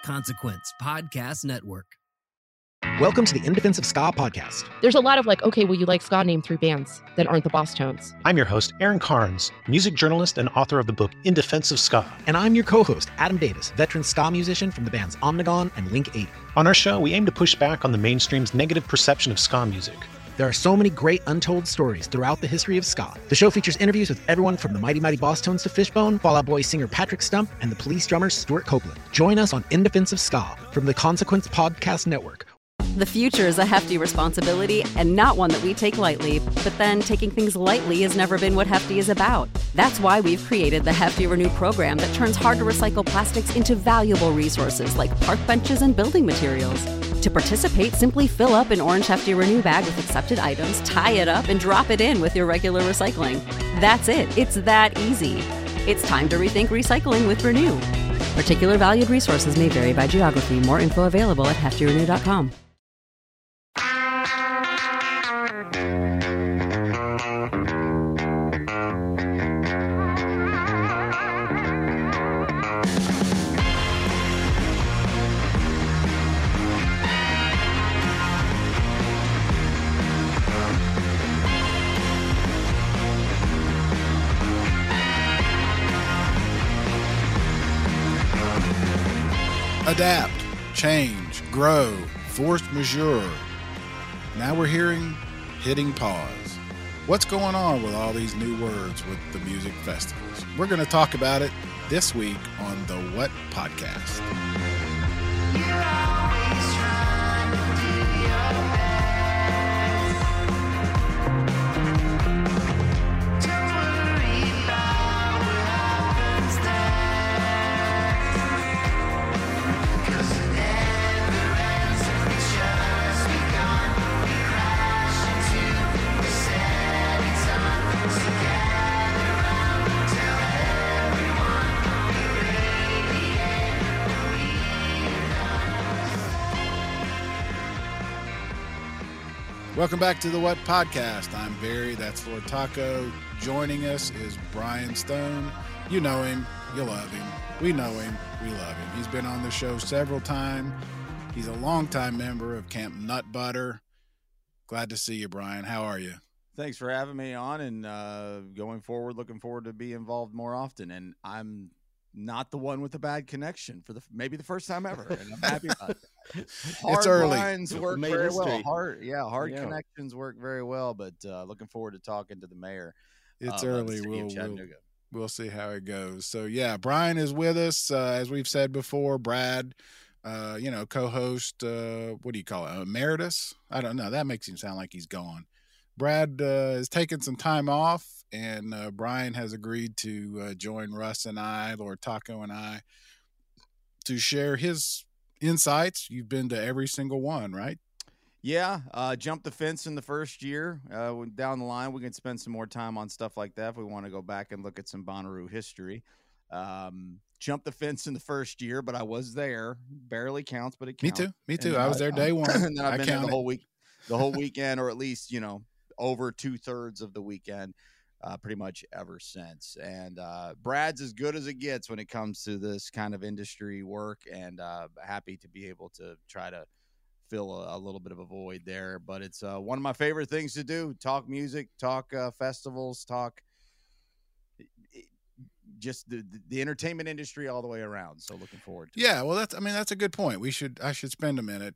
Consequence Podcast Network. Welcome to the In Defense of Ska podcast. There's a lot of like, okay, well, you like ska, name 3 bands that aren't the Boss Tones. I'm your host, Aaron Carnes, music journalist and author of the book In Defense of Ska. And I'm your co-host, Adam Davis, veteran ska musician from the bands Omnigone and Link 80. On our show, we aim to push back on the mainstream's negative perception of ska music. There are so many great untold stories throughout the history of ska. The show features interviews with everyone from the Mighty Mighty Boss Tones to Fishbone, Fall Out Boy singer Patrick Stump, and the Police drummer Stuart Copeland. Join us on In Defense of Ska from the Consequence Podcast Network. The future is a hefty responsibility and not one that we take lightly, but then taking things lightly has never been what Hefty is about. That's why we've created the Hefty Renew program that turns hard-to-recycle plastics into valuable resources like park benches and building materials. To participate, simply fill up an orange Hefty Renew bag with accepted items, tie it up, and drop it in with your regular recycling. That's it. It's that easy. It's time to rethink recycling with Renew. Particular valued resources may vary by geography. More info available at heftyrenew.com. Adapt, change, grow, force majeure. Now we're hearing hitting pause. What's going on with all these new words with the music festivals? We're going to talk about it this week on the What Podcast. Welcome back to the What Podcast. I'm Barry, that's Lord Taco. Joining us is Brian Stone. You know him, you love him. We know him, we love him. He's been on the show several times. He's a longtime member of Camp Nut Butter. Glad to see you, Brian. How are you? Thanks for having me on, and going forward, looking forward to be involved more often. And I'm not the one with a bad connection for maybe the first time ever, and I'm happy about it. It's early. Lines work very well. Hard connections work very well, but looking forward to talking to the mayor. It's early. We'll see how it goes. So yeah, Brian is with us. As we've said before, Brad, co-host, what do you call it? Emeritus? I don't know. That makes him sound like he's gone. Brad is taking some time off, and Brian has agreed to join Russ and I, Lord Taco and I, to share his insights. You've been to every single one, right? Yeah, jumped the fence in the first year. Down the line, we can spend some more time on stuff like that if we want to go back and look at some Bonnaroo history. Jumped the fence in the first year, but I was there. Barely counts, but it counts. Me too. I was there day one. And then I've been there the whole weekend, or at least, over 2/3 of the weekend, pretty much ever since. And Brad's as good as it gets when it comes to this kind of industry work, and happy to be able to try to fill a little bit of a void there. But it's one of my favorite things to do: talk music, talk festivals, talk just the entertainment industry all the way around. So looking forward to it. Well, that's a good point. I should spend a minute.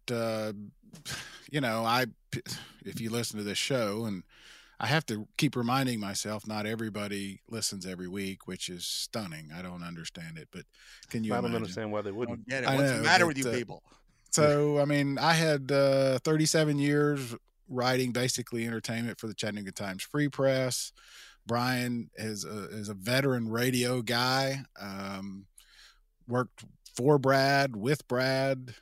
If you listen to this show, and I have to keep reminding myself, not everybody listens every week, which is stunning. I don't understand it, but can you? I don't understand why they wouldn't. Get it. What's the matter with you people? So, I had 37 years writing basically entertainment for the Chattanooga Times Free Press. Brian is a veteran radio guy. Worked for Brad, with Brad,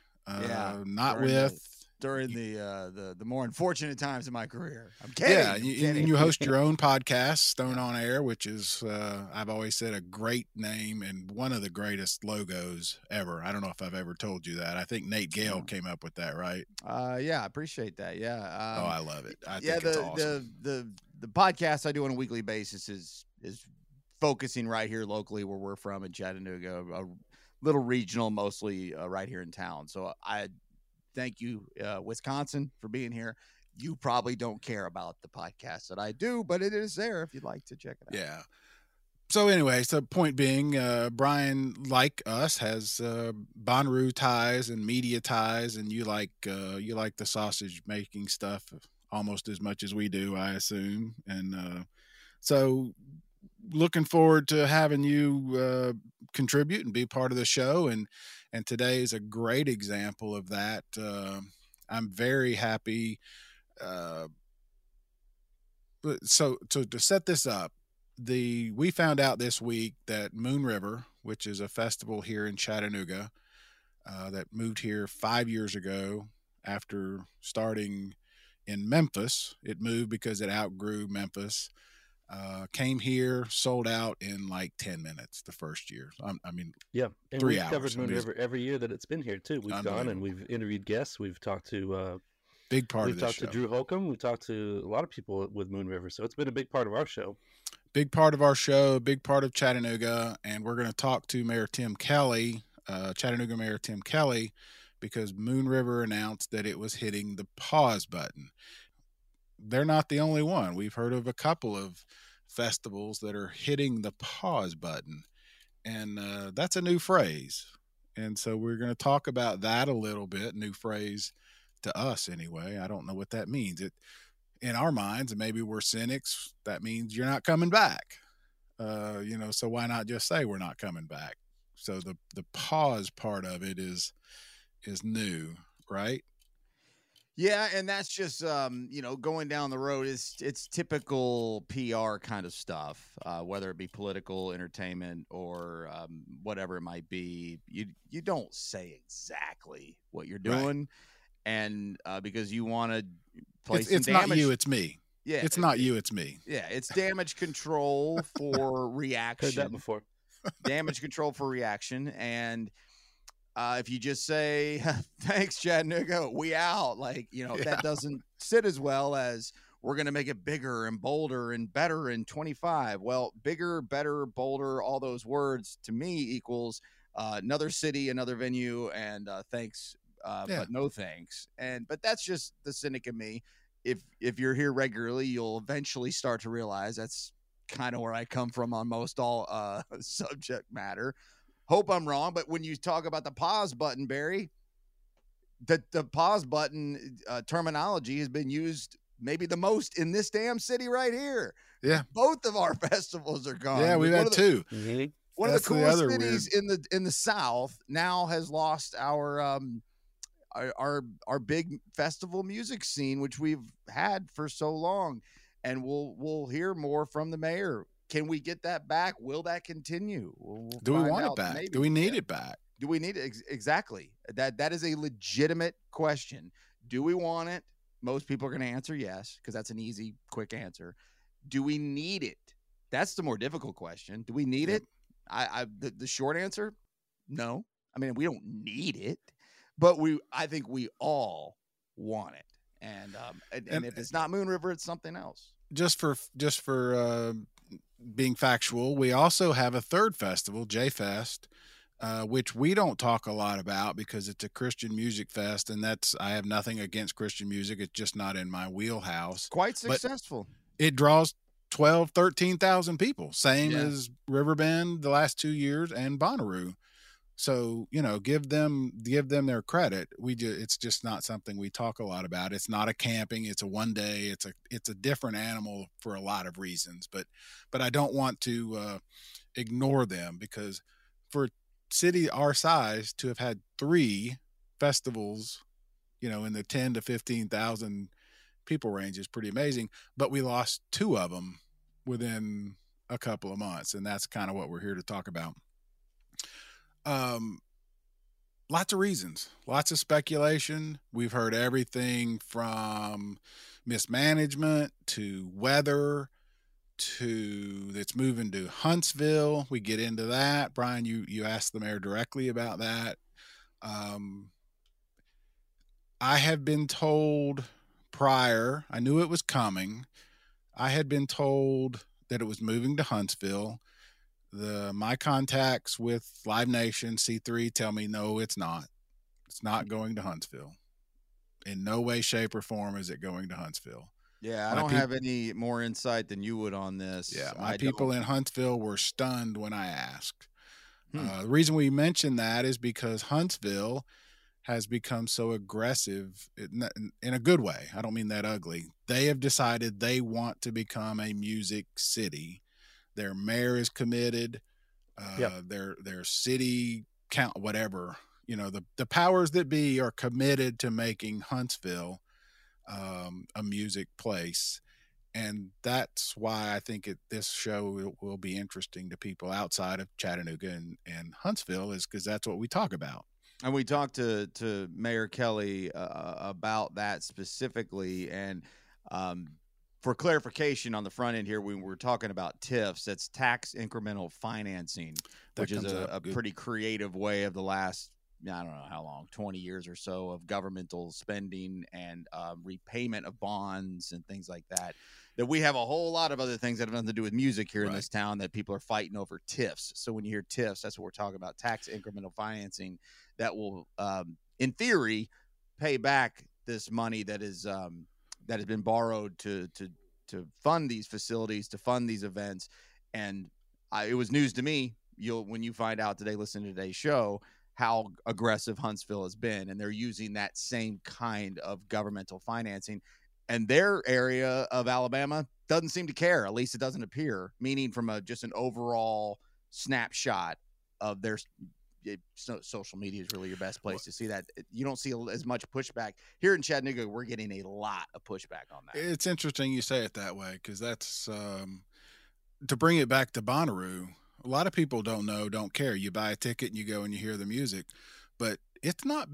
during the more unfortunate times in my career. I'm kidding. Yeah, you host your own podcast, Stone on Air, which is I've always said a great name and one of the greatest logos ever. I don't know if I've ever told you that. I think Nate Gale came up with that, right? Yeah, I appreciate that. Yeah. I love it. I think it's awesome. The podcast I do on a weekly basis is focusing right here locally where we're from in Chattanooga. little regional, mostly right here in town. So I thank you, Wisconsin, for being here. You probably don't care about the podcast that I do, but it is there if you'd like to check it out. Yeah. So anyway, so point being, Brian, like us, has Bonnaroo ties and media ties, and you like the sausage making stuff almost as much as we do, I assume. And so looking forward to having you contribute and be part of the show. And today is a great example of that. I'm very happy. So to set this up, we found out this week that Moon River, which is a festival here in Chattanooga, that moved here 5 years ago after starting in Memphis. It moved because it outgrew Memphis. Came here, sold out in like 10 minutes the first year. I mean, yeah, and 3 we've hours. covered Moon River every year that it's been here too. We've gone and we've interviewed guests. We've talked to big part of this show. We've talked to Drew Holcomb. We've talked to a lot of people with Moon River, so it's been a big part of our show. Big part of our show, big part of Chattanooga, and we're going to talk to Mayor Tim Kelly, Chattanooga Mayor Tim Kelly, because Moon River announced that it was hitting the pause button. They're not the only one. We've heard of a couple of festivals that are hitting the pause button, and that's a new phrase. And so we're going to talk about that a little bit. New phrase to us anyway. I don't know what that means. In our minds, and maybe we're cynics, that means you're not coming back. So why not just say we're not coming back? So the pause part of it is new, right? Yeah, and that's just going down the road. It's typical PR kind of stuff, whether it be political, entertainment, or whatever it might be. You don't say exactly what you're doing, right. And because you want to play some it's damage. Not you, it's me. Yeah, it's not you, it's me. Yeah, it's damage control for reaction. Heard that before. Damage control for reaction, and if you just say thanks Chattanooga, we out, that doesn't sit as well as we're going to make it bigger and bolder and better in 25. Well, bigger, better, bolder, all those words to me equals another city, another venue, and thanks, but no thanks. But that's just the cynic in me. If you're here regularly, you'll eventually start to realize that's kind of where I come from on most all subject matter. Hope I'm wrong, but when you talk about the pause button, Barry, the pause button terminology has been used maybe the most in this damn city right here. Yeah, both of our festivals are gone. Yeah, we've had two. One of the coolest cities in the South now has lost our big festival music scene, which we've had for so long, and we'll hear more from the mayor. Can we get that back? Will that continue? Do we want it back? Maybe. Do we need it back? Do we need it? Exactly. That is a legitimate question. Do we want it? Most people are going to answer yes, because that's an easy, quick answer. Do we need it? That's the more difficult question. Do we need it? The short answer, no. I mean, we don't need it, but I think we all want it. And if it's not Moon River, it's something else. Just for being factual, we also have a third festival, J-Fest, which we don't talk a lot about because it's a Christian music fest, and I have nothing against Christian music. It's just not in my wheelhouse. Quite successful. But it draws 13,000 people, same as Riverbend the last 2 years and Bonnaroo. So, give them their credit. It's just not something we talk a lot about. It's not a camping. It's a one day. It's a different animal for a lot of reasons, but I don't want to ignore them, because for a city our size to have had 3 festivals, in the 10 to 15,000 people range is pretty amazing, but we lost 2 of them within a couple of months. And that's kind of what we're here to talk about. Lots of reasons, lots of speculation. We've heard everything from mismanagement to weather to it's moving to Huntsville. We get into that. Brian, you asked the mayor directly about that. I have been told prior, I knew it was coming. I had been told that it was moving to Huntsville. my contacts with Live Nation C3 tell me no, it's not. It's not going to Huntsville. In no way, shape, or form is it going to Huntsville. Yeah, I don't have any more insight than you would on this. Yeah, my people in Huntsville were stunned when I asked. The reason we mention that is because Huntsville has become so aggressive in a good way. I don't mean that ugly. They have decided they want to become a music city. Their mayor is committed. Their city count, whatever, the powers that be are committed to making Huntsville a music place. And that's why I think this show will be interesting to people outside of Chattanooga and Huntsville, is because that's what we talk about. And we talked to Mayor Kelly about that specifically. And for clarification on the front end here, when we're talking about TIFs, that's tax incremental financing, which is a pretty creative way of the last, I don't know how long, 20 years or so, of governmental spending and repayment of bonds and things like that. That we have a whole lot of other things that have nothing to do with music here in this town that people are fighting over TIFs. So when you hear TIFs, that's what we're talking about, tax incremental financing that will, in theory, pay back this money that has been borrowed to fund these facilities, to fund these events. And it was news to me. When you find out today, listen to today's show, how aggressive Huntsville has been, and they're using that same kind of governmental financing. And their area of Alabama doesn't seem to care. At least it doesn't appear, meaning from just an overall snapshot of their social media is really your best place to see that. You don't see as much pushback here in Chattanooga. We're getting a lot of pushback on that. It's interesting you say it that way, because that's to bring it back to Bonnaroo. A lot of people don't care. You buy a ticket and you go and you hear the music, but it's not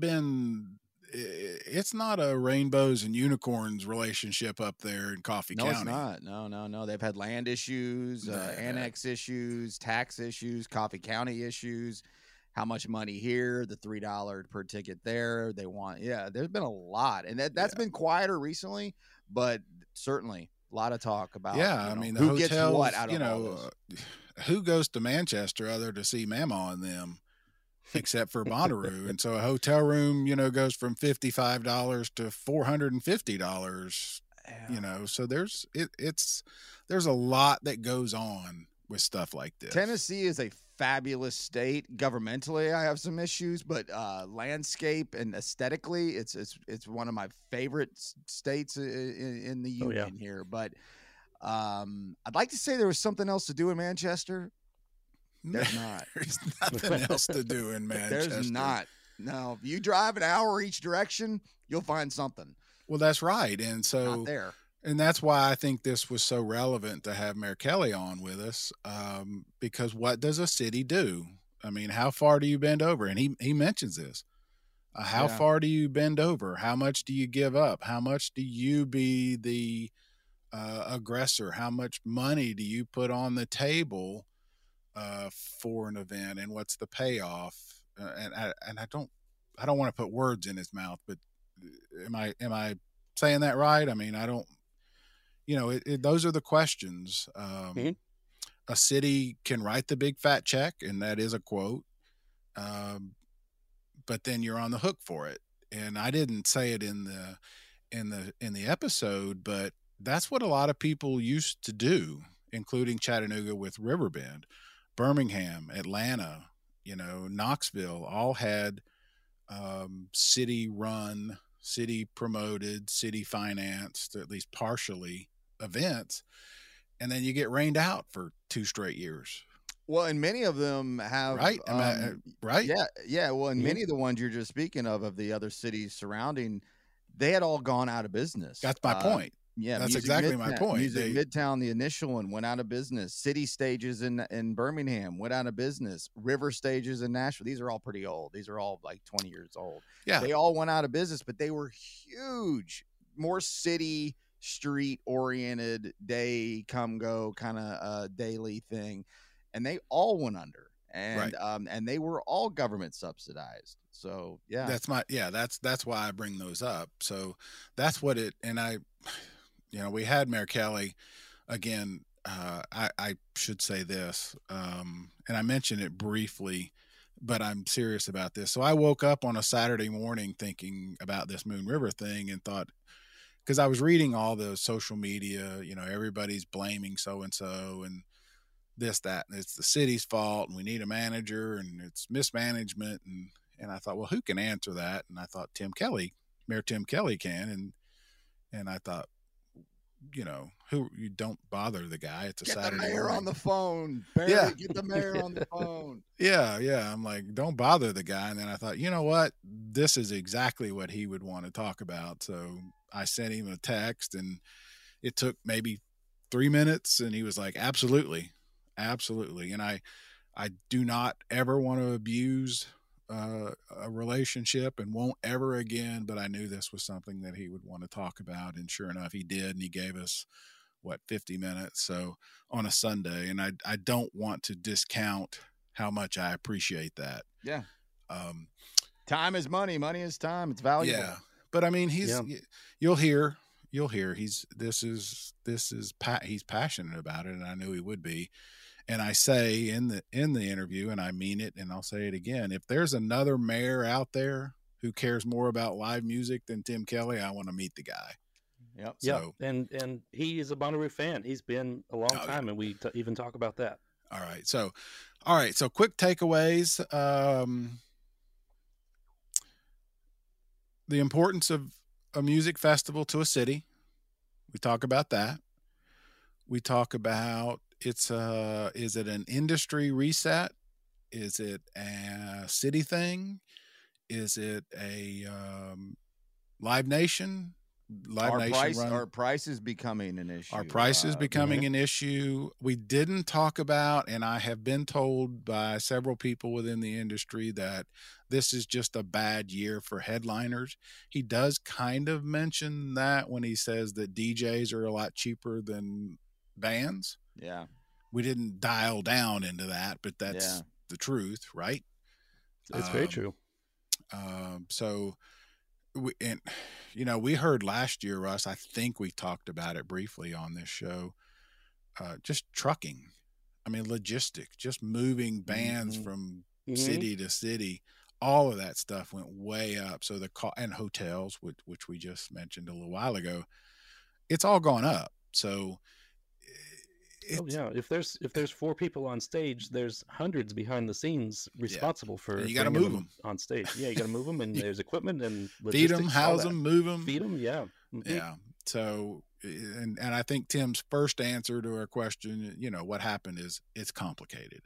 a rainbows and unicorns relationship up there in Coffee County. It's not. No. They've had land issues, annex issues, tax issues, Coffee County issues. How much money here? The $3 per ticket there. They want, there's been a lot, and that's been quieter recently, but certainly a lot of talk about. I mean, the who hotels, gets what out of all this. Who goes to Manchester other to see Mama and them, except for Bonnaroo? And so a hotel room, goes from $55 to $450. So there's a lot that goes on with stuff like this. Tennessee is a fabulous state. Governmentally, I have some issues, but landscape and aesthetically, it's one of my favorite states in the union here. But I'd like to say there was something else to do in Manchester. There's not. There's nothing else to do in Manchester. There's not. No, if you drive an hour each direction, you'll find something. Well, that's right. And so not there. And that's why I think this was so relevant to have Mayor Kelly on with us, because what does a city do? I mean, how far do you bend over? And he mentions this. How far do you bend over? How much do you give up? How much do you be the aggressor? How much money do you put on the table for an event, and what's the payoff? And I don't want to put words in his mouth, but am I saying that right? I mean, I don't. Those are the questions. A city can write the big fat check, and that is a quote. But then you're on the hook for it. And I didn't say it in the episode, but that's what a lot of people used to do, including Chattanooga with Riverbend, Birmingham, Atlanta, Knoxville, all had city run, city promoted, city financed, at least partially, events, and then you get rained out for 2 straight years. Well, and many of them have right. Right? Yeah. Well, and many of the ones you're just speaking of the other cities surrounding, they had all gone out of business. That's my point. Yeah, that's exactly my point. Music Midtown, the initial one, went out of business. City Stages in Birmingham went out of business. River Stages in Nashville. These are all pretty old. These are all like 20 years old. Yeah, they all went out of business, but they were huge, more city street oriented, day come go kind of daily thing, and they all went under. And and they were all government subsidized. So that's why I bring those up. So that's what it. And we had Mayor Kelly again. I should say this, and I mentioned it briefly, but I'm serious about this. So I woke up on a Saturday morning thinking about this Moon River thing and thought, because I was reading all the social media, everybody's blaming so-and-so and this, that, and it's the city's fault and we need a manager and it's mismanagement. And I thought, well, who can answer that? And I thought Mayor Tim Kelly can. And I thought, who, you don't bother the guy. It's a Saturday morning. Get the mayor on the phone. Barry, yeah. Get the mayor on the phone. Yeah. I'm like, don't bother the guy. And then I thought, you know what? This is exactly what he would want to talk about. So I sent him a text and it took maybe 3 minutes and he was like, absolutely. And I do not ever want to abuse a relationship and won't ever again, but I knew this was something that he would want to talk about. And sure enough, he did. And he gave us 50 minutes. So on a Sunday, and I don't want to discount how much I appreciate that. Yeah. Time is money. Money is time. It's valuable. Yeah. But I mean, you'll hear he's passionate about it. And I knew he would be. And I say in the interview, and I mean it, and I'll say it again, if there's another mayor out there who cares more about live music than Tim Kelly, I want to meet the guy. Yep. So, and he is a Bonnaroo fan. He's been a long time, and we even talk about that. All right. So quick takeaways. The importance of a music festival to a city. We talk about that. We talk about is it an industry reset? Is it a city thing? Is it a Live Nation? Our price is becoming an issue. Our price is becoming an issue. We didn't talk about, and I have been told by several people within the industry that this is just a bad year for headliners. He does kind of mention that when he says that DJs are a lot cheaper than bands. Yeah. We didn't dial down into that, but that's the truth, right? It's very true. We heard last year, Russ, I think we talked about it briefly on this show, just trucking. I mean, logistics, just moving bands from city to city. All of that stuff went way up. So and hotels, which we just mentioned a little while ago, it's all gone up. So if there's 4 people on stage, there's hundreds behind the scenes responsible for you got to move them on stage. Yeah, you got to move them, and there's equipment and feed them, house them, move them, feed them. Yeah, yeah. So, and I think Tim's first answer to our question, what happened is it's complicated.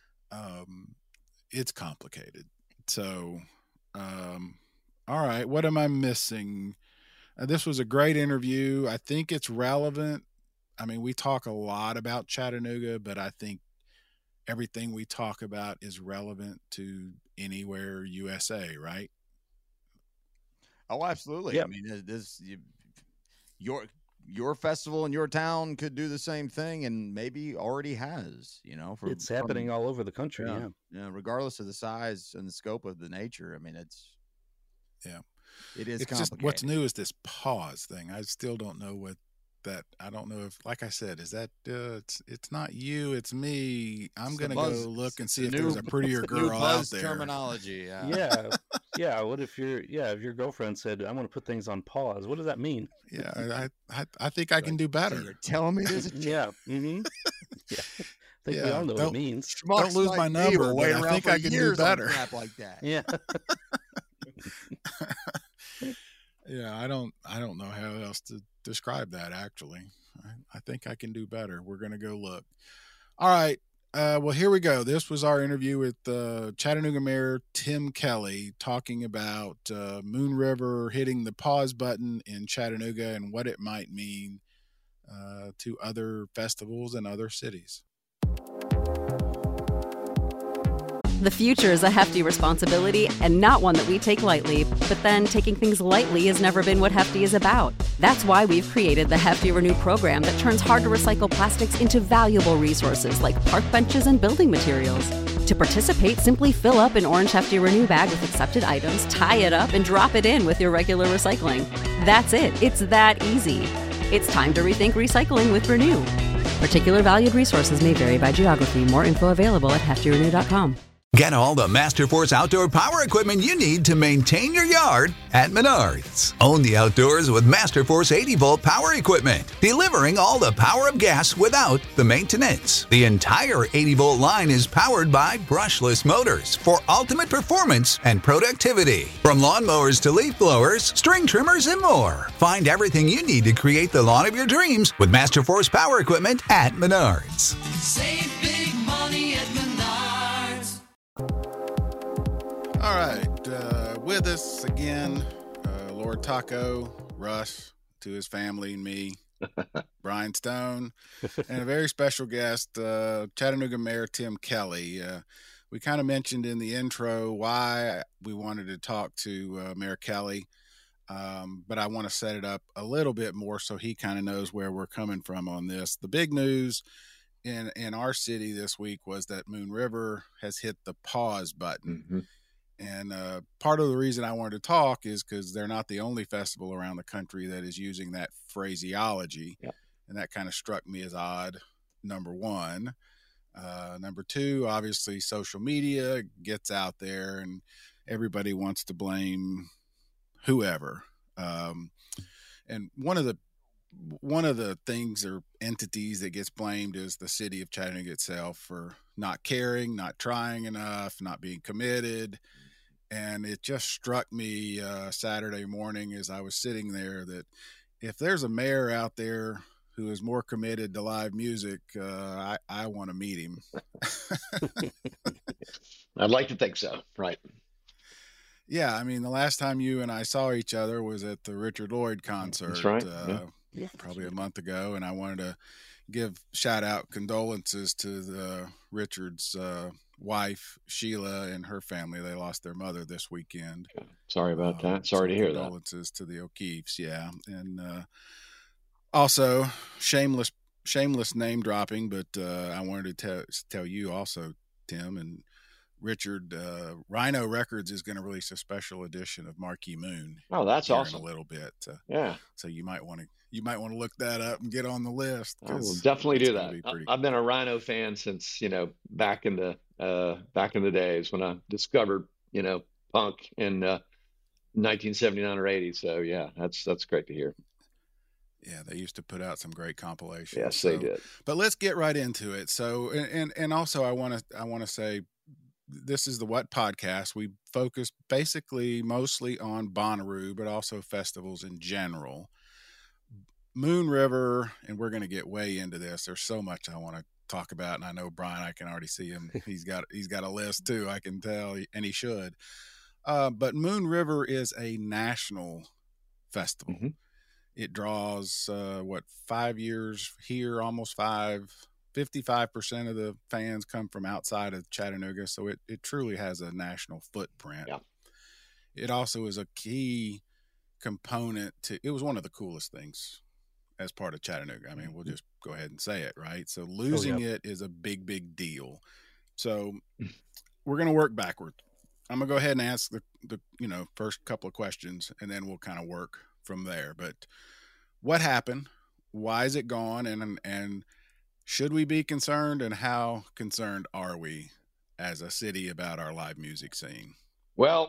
It's complicated. So, all right, what am I missing? This was a great interview. I think it's relevant. I mean, we talk a lot about Chattanooga, but I think everything we talk about is relevant to anywhere USA, right? Oh, absolutely. Yeah. I mean, your festival in your town could do the same thing, and maybe already has. It's happening all over the country. Yeah. Regardless of the size and the scope of the nature. I mean, it is complicated. Just what's new is this pause thing. I still don't know what. That I don't know if, like I said, is that it's not you, it's me. I'm gonna go look and see if there's a prettier girl out there. Terminology, yeah. What if your girlfriend said, "I want to put things on pause"? What does that mean? Yeah, I think I can do better. So you're telling me this? Yeah. Mm-hmm. Yeah. I think we all know what it means. Don't lose my number, but I think I can do better. Crap like that. Yeah. Yeah, I don't know how else to describe that, actually. I think I can do better. We're going to go look. All right. Well, here we go. This was our interview with Chattanooga Mayor Tim Kelly talking about Moon River hitting the pause button in Chattanooga and what it might mean to other festivals and other cities. The future is a hefty responsibility and not one that we take lightly. But then taking things lightly has never been what Hefty is about. That's why we've created the Hefty Renew program that turns hard-to-recycle plastics into valuable resources like park benches and building materials. To participate, simply fill up an orange Hefty Renew bag with accepted items, tie it up, and drop it in with your regular recycling. That's it. It's that easy. It's time to rethink recycling with Renew. Particular valued resources may vary by geography. More info available at heftyrenew.com. Get all the Masterforce outdoor power equipment you need to maintain your yard at Menards. Own the outdoors with Masterforce 80-volt power equipment, delivering all the power of gas without the maintenance. The entire 80-volt line is powered by brushless motors for ultimate performance and productivity. From lawnmowers to leaf blowers, string trimmers, and more. Find everything you need to create the lawn of your dreams with Masterforce power equipment at Menards. Save big money at Menards. All right, with us again, Lord Taco, Russ, to his family and me, Brian Stone, and a very special guest, Chattanooga Mayor Tim Kelly. We kind of mentioned in the intro why we wanted to talk to Mayor Kelly, but I want to set it up a little bit more so he kind of knows where we're coming from on this. The big news in our city this week was that Moon River has hit the pause button. Mm-hmm. And part of the reason I wanted to talk is because they're not the only festival around the country that is using that phraseology. Yep. And that kind of struck me as odd, number one. Number two, obviously, social media gets out there and everybody wants to blame whoever. And one of the things or entities that gets blamed is the city of Chattanooga itself for not caring, not trying enough, not being committed. And it just struck me Saturday morning as I was sitting there that if there's a mayor out there who is more committed to live music, I want to meet him. I'd like to think so. Right. Yeah. I mean, the last time you and I saw each other was at the Richard Lloyd concert. That's right. Probably a month ago. And I wanted to give shout out condolences to the Richard's wife, Sheila, and her family. They lost their mother this weekend. Sorry about that. Sorry to hear that. Condolences to the O'Keefes. Yeah. And also shameless name dropping, but I wanted to tell you also, Tim, and Richard, Rhino Records is going to release a special edition of Marquee Moon. Oh, that's awesome. In a little bit. Yeah. So you might want to look that up and get on the list. I will definitely do that. I've been a Rhino fan since, back in the days when I discovered, punk in 1979 or 80. So yeah, that's great to hear. Yeah, they used to put out some great compilations. Yes, they did. But let's get right into it. So, and also I want to say, this is the What Podcast. We focus basically mostly on Bonnaroo, but also festivals in general. Moon River, and we're going to get way into this. There's so much I want to talk about, and I know Brian, I can already see him. He's got a list too, I can tell, and he should. But Moon River is a national festival. Mm-hmm. It draws 5 years here, almost 5. 55% of the fans come from outside of Chattanooga, so it truly has a national footprint. Yeah. It also is a key component to. It was one of the coolest things as part of Chattanooga. I mean, we'll just go ahead and say it, right? So losing it is a big, big deal. So we're going to work backward. I'm going to go ahead and ask the first couple of questions, and then we'll kind of work from there. But what happened? Why is it gone? And should we be concerned, and how concerned are we as a city about our live music scene? Well,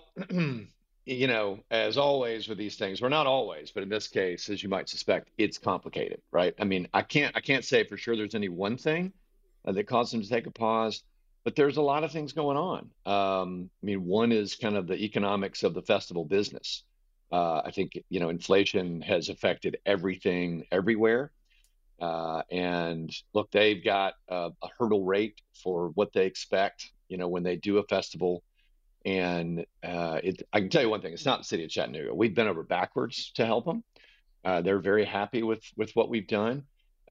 as always with these things, we're not always, but in this case, as you might suspect, it's complicated, right? I mean, I can't say for sure there's any one thing that caused them to take a pause, but there's a lot of things going on. One is kind of the economics of the festival business. I think, inflation has affected everything everywhere. And look, they've got a hurdle rate for what they expect, when they do a festival. And I can tell you one thing, it's not the city of Chattanooga. We've been over backwards to help them. They're very happy with what we've done.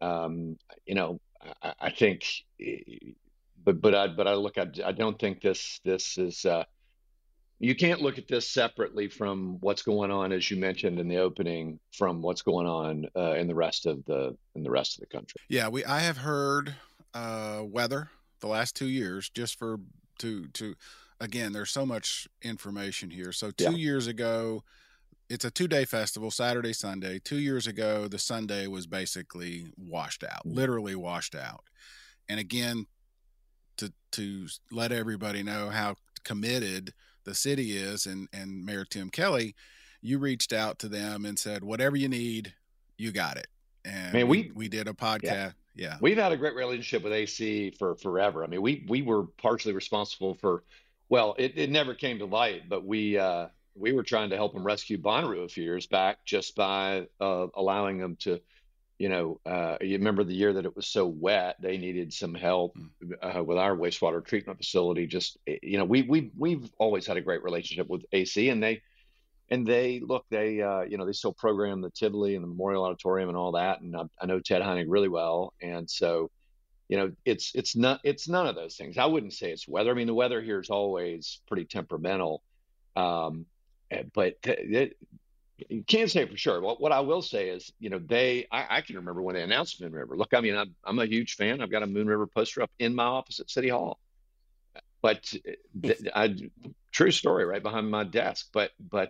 I think, but I don't think this is, you can't look at this separately from what's going on, as you mentioned in the opening, from what's going on in the rest of the country. Yeah, I have heard weather the last 2 years, just to again, there's so much information here. So 2 years ago, it's a 2-day festival, Saturday, Sunday. 2 years ago, the Sunday was basically washed out, literally washed out. And again, to let everybody know how committed the city is, and Mayor Tim Kelly, you reached out to them and said, whatever you need, you got it. And Man, we did a podcast. Yeah. We've had a great relationship with AC for forever. I mean, we were partially responsible for, well, it never came to light, but we were trying to help them rescue Bonnaroo a few years back just by allowing them to, you remember the year that it was so wet, they needed some help with our wastewater treatment facility. Just, we've always had a great relationship with AC, and they look, they still program the Tivoli and the Memorial Auditorium and all that. And I know Ted Heinig really well. And so, it's none of those things. I wouldn't say it's weather. I mean, the weather here is always pretty temperamental. But you can't say for sure. What I will say is, I can remember when they announced Moon River. Look, I mean, I'm a huge fan. I've got a Moon River poster up in my office at City Hall. But true story, right behind my desk. But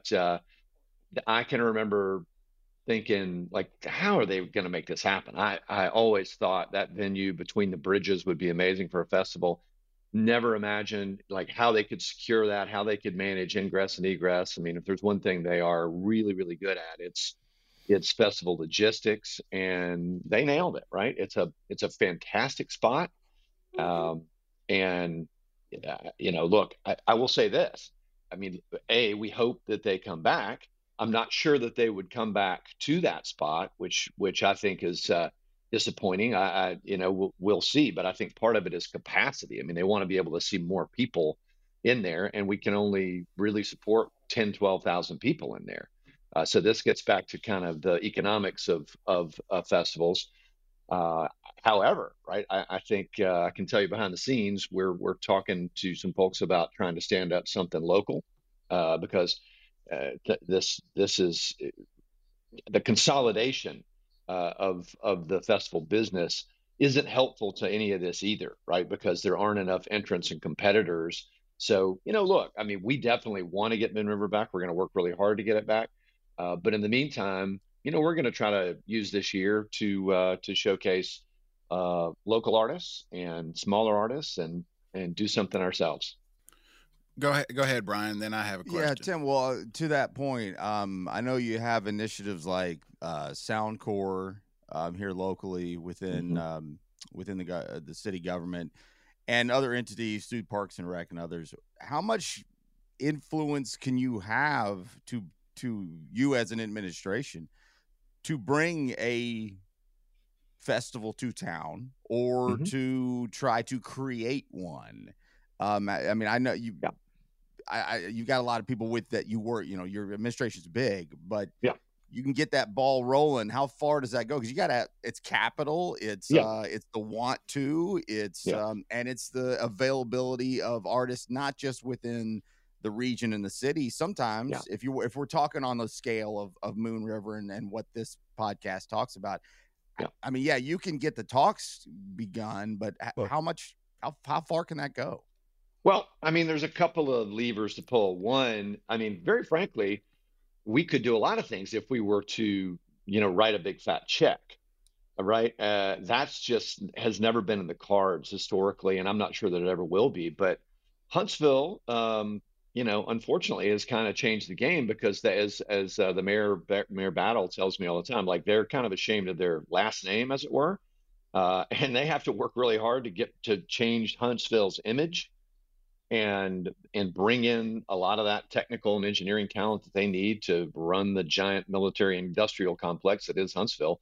I can remember thinking, like, how are they going to make this happen? I always thought that venue between the bridges would be amazing for a festival. Never imagined like how they could secure that, how they could manage ingress and egress. I mean, if there's one thing they are really, really good at, it's festival logistics, and they nailed it, right? It's a fantastic spot. And look, I will say this. I mean, we hope that they come back. I'm not sure that they would come back to that spot, which I think is disappointing. We'll see, but I think part of it is capacity. I mean, they want to be able to see more people in there, and we can only really support 10, 12,000 people in there. So this gets back to kind of the economics of festivals. However, right, I think I can tell you behind the scenes, we're talking to some folks about trying to stand up something local, because this is the consolidation of the festival business isn't helpful to any of this either, right? Because there aren't enough entrants and competitors. So, look, I mean, we definitely want to get Moon River back. We're going to work really hard to get it back. But in the meantime, we're going to try to use this year to showcase local artists and smaller artists and do something ourselves. Go ahead, Brian. Then I have a question. Yeah, Tim. Well, to that point, I know you have initiatives like Soundcore here locally within the city government and other entities, Student Parks and Rec and others. How much influence can you have to you as an administration to bring a festival to town or to try to create one? I mean, I know you. Yeah. You got a lot of people with that you work, your administration's big, but you can get that ball rolling. How far does that go? Because it's capital, it's the want to, and it's the availability of artists, not just within the region and the city. Sometimes if we're talking on the scale of Moon River and what this podcast talks about, I mean, you can get the talks begun, but how far can that go? Well, I mean, there's a couple of levers to pull. One, I mean, very frankly, we could do a lot of things if we were to, write a big fat check, right? That's just has never been in the cards historically, and I'm not sure that it ever will be. But Huntsville, unfortunately, has kind of changed the game because as the Mayor Battle tells me all the time, like they're kind of ashamed of their last name, as it were, and they have to work really hard to get to change Huntsville's image and bring in a lot of that technical and engineering talent that they need to run the giant military industrial complex that is Huntsville.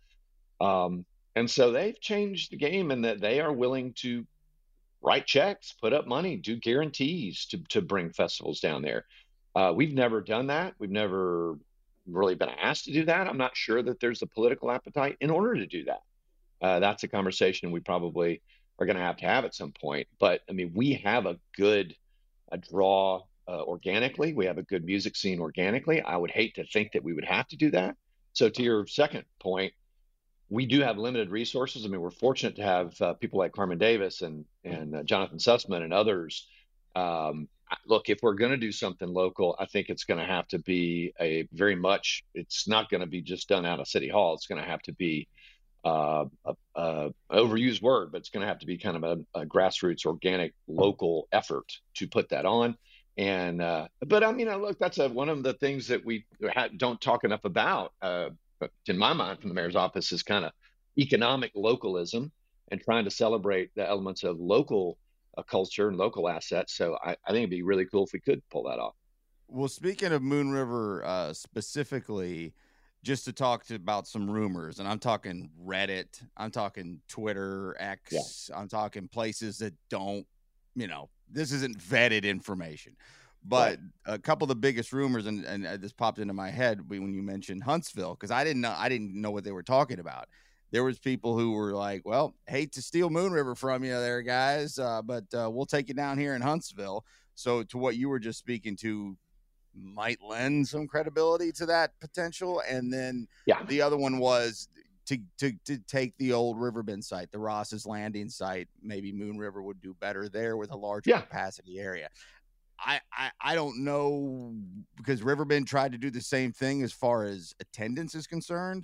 And so they've changed the game in that they are willing to write checks, put up money, do guarantees to bring festivals down there. We've never done that. We've never really been asked to do that. I'm not sure that there's a political appetite in order to do that. That's a conversation we probably are going to have at some point. But I mean, we have a good draw organically. We have a good music scene organically. I would hate to think that we would have to do that. So to your second point, we do have limited resources. I mean, we're fortunate to have people like Carmen Davis and Jonathan Sussman and others Look, if we're going to do something local, I think it's going to have to be it's not going to be just done out of City Hall. It's going to have to be a overused word, but it's going to have to be kind of a grassroots, organic, local effort to put that on. And but I mean, look, that's one of the things that we don't talk enough about. But in my mind, from the mayor's office, is kind of economic localism and trying to celebrate the elements of local culture and local assets. So I think it'd be really cool if we could pull that off. Well, speaking of Moon River specifically, just to talk about some rumors, and I'm talking Reddit, I'm talking Twitter, X, I'm talking places that don't, this isn't vetted information. But a couple of the biggest rumors, and this popped into my head when you mentioned Huntsville, because I didn't know what they were talking about. There was people who were like, well, hate to steal Moon River from you there, guys, but we'll take it down here in Huntsville. So to what you were just speaking to might lend some credibility to that potential. And then the other one was to take the old Riverbend site, the Ross's Landing site. Maybe Moon River would do better there with a larger capacity area. I don't know, because Riverbend tried to do the same thing as far as attendance is concerned.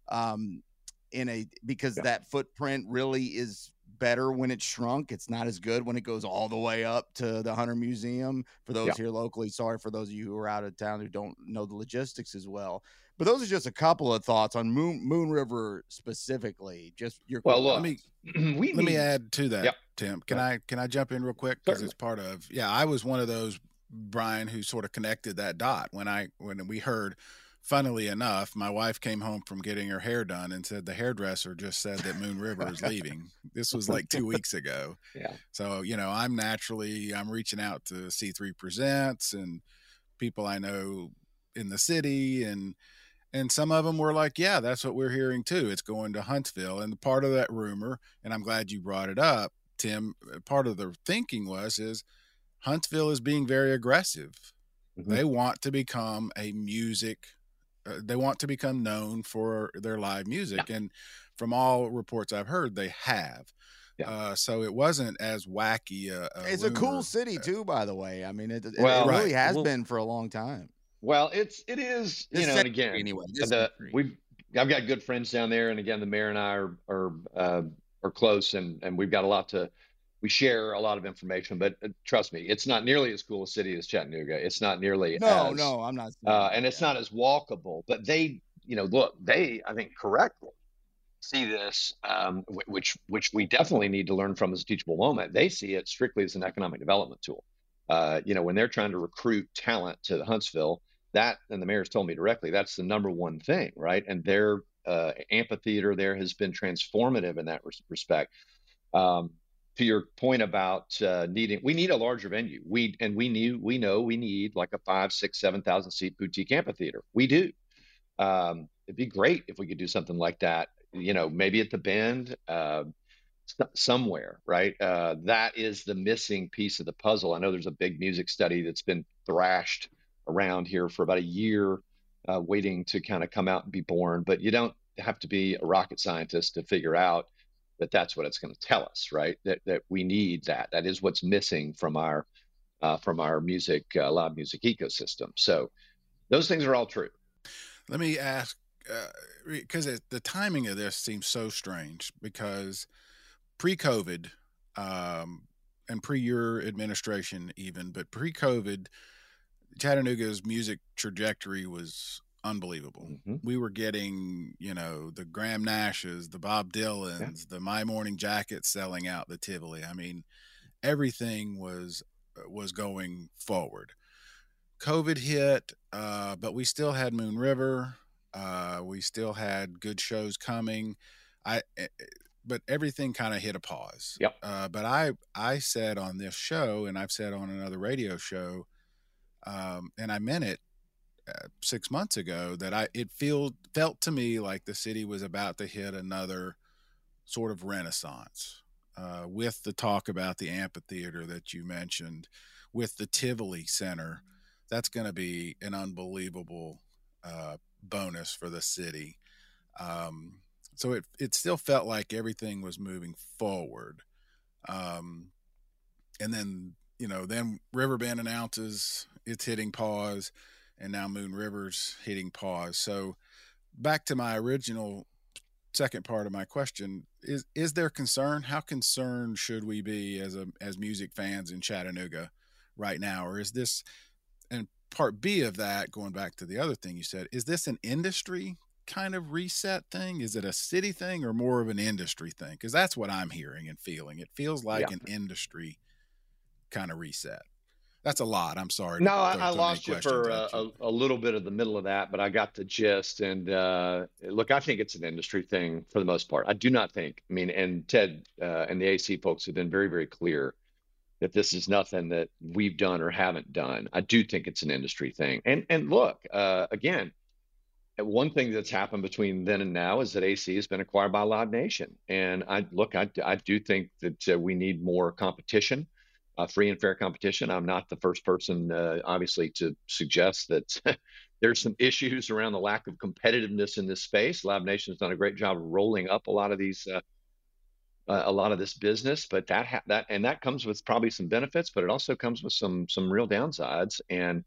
Because that footprint really is better when it's shrunk. It's not as good when it goes all the way up to the Hunter Museum. For those here locally, sorry for those of you who are out of town who don't know the logistics as well. But those are just a couple of thoughts on Moon River specifically. Just your let me add to that, Tim. Can I jump in real quick, because it's part of I was one of those, Brian, who sort of connected that dot when we heard. Funnily enough, my wife came home from getting her hair done and said the hairdresser just said that Moon River is leaving. This was like 2 weeks ago. So, I'm reaching out to C3 Presents and people I know in the city, and some of them were like, yeah, that's what we're hearing too. It's going to Huntsville. And part of that rumor, and I'm glad you brought it up, Tim, part of the thinking is Huntsville is being very aggressive. Mm-hmm. They want to become they want to become known for their live music. And from all reports I've heard, they have. So it wasn't as wacky. It's rumor. A cool city too, by the way. I mean, it really has been for a long time. Well, it is, and again, anyway, I've got good friends down there. And again, the mayor and I are close, and we've got we share a lot of information, but trust me, it's not nearly as cool a city as Chattanooga. It's not nearly I'm not. And it's not as walkable, but they, I think correctly see this, which we definitely need to learn from as a teachable moment. They see it strictly as an economic development tool. When they're trying to recruit talent to Huntsville, and the mayor's told me directly, that's the number one thing, right? And their amphitheater there has been transformative in that respect. To your point about we need a larger venue. We know we need like a 5,000, 6,000, 7,000 seat boutique amphitheater. We do. It'd be great if we could do something like that. Maybe at the Bend, somewhere, right? That is the missing piece of the puzzle. I know there's a big music study that's been thrashed around here for about a year, waiting to kind of come out and be born. But you don't have to be a rocket scientist to figure out that's what it's going to tell us, right? That we need that. That is what's missing from our music, live music ecosystem. So those things are all true. Let me ask, because the timing of this seems so strange, because pre-COVID, and pre your administration even, but pre-COVID, Chattanooga's music trajectory was unbelievable. Mm-hmm. We were getting, the Graham Nashes, the Bob Dylans, the My Morning Jackets selling out the Tivoli. I mean, everything was going forward. COVID hit, but we still had Moon River. We still had good shows coming. But everything kind of hit a pause. Yep. But I said on this show, and I've said on another radio show, and I meant it 6 months ago, that it felt to me like the city was about to hit another sort of renaissance, with the talk about the amphitheater that you mentioned, with the Tivoli Center. That's going to be an unbelievable bonus for the city. So it still felt like everything was moving forward. And then, then Riverbend announces it's hitting pause, and now Moon River's hitting pause. So back to my original second part of my question, is there concern? How concerned should we be as music fans in Chattanooga right now? Or is this, and part B of that, going back to the other thing you said, is this an industry kind of reset thing? Is it a city thing or more of an industry thing? Because that's what I'm hearing and feeling. It feels like an industry kind of reset. That's a lot. I'm sorry. No, I lost you for a little bit of the middle of that, but I got the gist. And look, I think it's an industry thing for the most part. I do not think, and Ted and the AC folks have been very, very clear that this is nothing that we've done or haven't done. I do think it's an industry thing. And look, again, one thing that's happened between then and now is that AC has been acquired by Live Nation. And I do think that we need more competition. Free and fair competition. I'm not the first person, obviously, to suggest that there's some issues around the lack of competitiveness in this space. Live Nation has done a great job of rolling up a lot of these, a lot of this business, but that comes with probably some benefits, but it also comes with some real downsides. And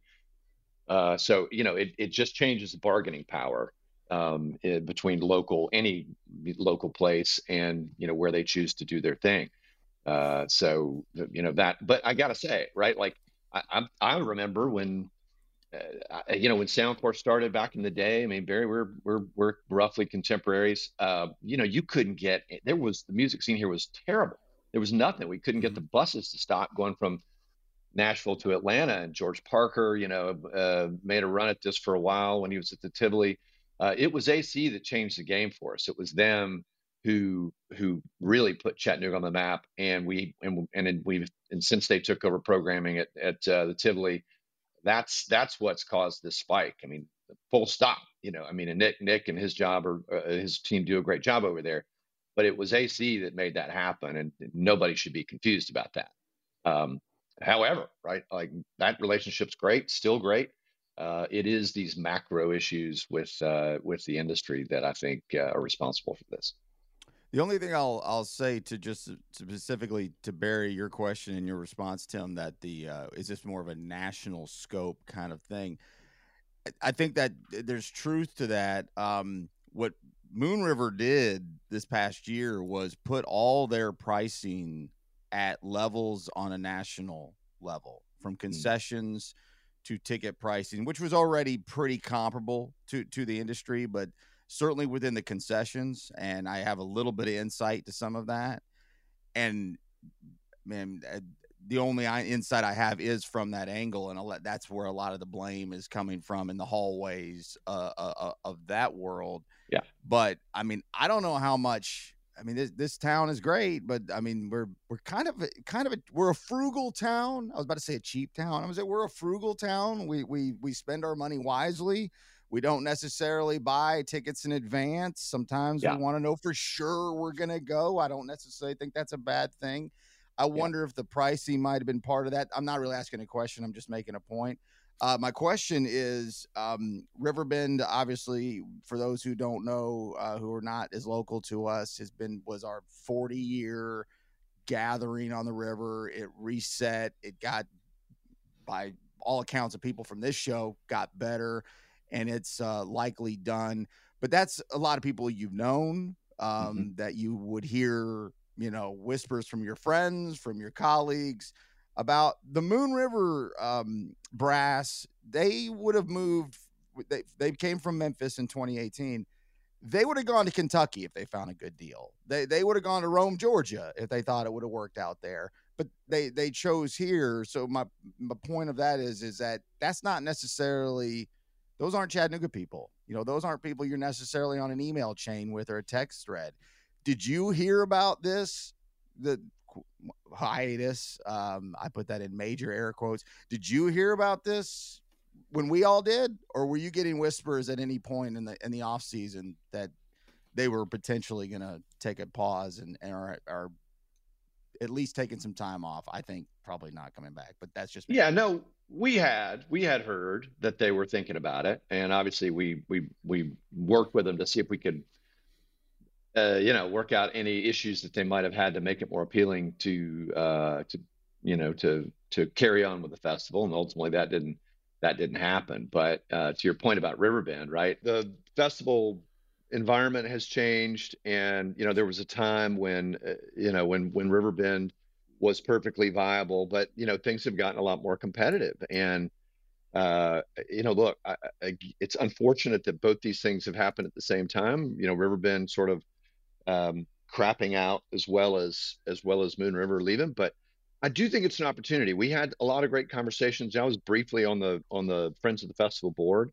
so it just changes the bargaining power between any local place and where they choose to do their thing. So that, but I gotta say, right, like I remember when when Soundcore started back in the day. Barry, we're roughly contemporaries. You couldn't get, the music scene here was terrible. There was nothing. We couldn't get the buses to stop going from Nashville to Atlanta. And George Parker made a run at this for a while when he was at the Tivoli. It was AC that changed the game for us. It was them who really put Chattanooga on the map, and since they took over programming at the Tivoli, that's what's caused this spike. Full stop. And Nick and his job or his team do a great job over there, but it was AC that made that happen, and nobody should be confused about that. However, right, like that relationship's great, still great. It is these macro issues with the industry that I think are responsible for this. The only thing I'll say to just specifically to Barry, your question and your response, Tim, that is this more of a national scope kind of thing? I think that there's truth to that. What Moon River did this past year was put all their pricing at levels on a national level, from concessions to ticket pricing, which was already pretty comparable to the industry, but certainly within the concessions, and I have a little bit of insight to some of that. And man, the only insight I have is from that angle, and that's where a lot of the blame is coming from in the hallways of that world. Yeah. But I don't know how much. This town is great, but we're kind of we're a frugal town. I was about to say a cheap town. We're a frugal town. We spend our money wisely. We don't necessarily buy tickets in advance. Sometimes we want to know for sure we're going to go. I don't necessarily think that's a bad thing. I wonder if the pricing might have been part of that. I'm not really asking a question. I'm just making a point. My question is, Riverbend, obviously, for those who don't know, who are not as local to us, was our 40-year gathering on the river. It reset. It got, by all accounts of people from this show, got better. And it's likely done. But that's a lot of people you've known, that you would hear, whispers from your friends, from your colleagues about the Moon River brass. They would have moved. They came from Memphis in 2018. They would have gone to Kentucky if they found a good deal. They would have gone to Rome, Georgia, if they thought it would have worked out there. But they chose here. So my point of that is that that's not necessarily. Those aren't Chattanooga people. Those aren't people you're necessarily on an email chain with or a text thread. Did you hear about this? The hiatus. I put that in major air quotes. Did you hear about this when we all did, or were you getting whispers at any point in the off season that they were potentially going to take a pause and are at least taking some time off? I think probably not coming back, but that's just me. Yeah, no. We had heard that they were thinking about it, and obviously we worked with them to see if we could, work out any issues that they might have had to make it more appealing to to carry on with the festival, and ultimately that didn't happen. But to your point about Riverbend, right? The festival environment has changed, and there was a time when when Riverbend was perfectly viable, but things have gotten a lot more competitive. And look, it's unfortunate that both these things have happened at the same time. Riverbend sort of crapping out as well as Moon River leaving, but I do think it's an opportunity. We had a lot of great conversations. I was briefly on the Friends of the Festival board,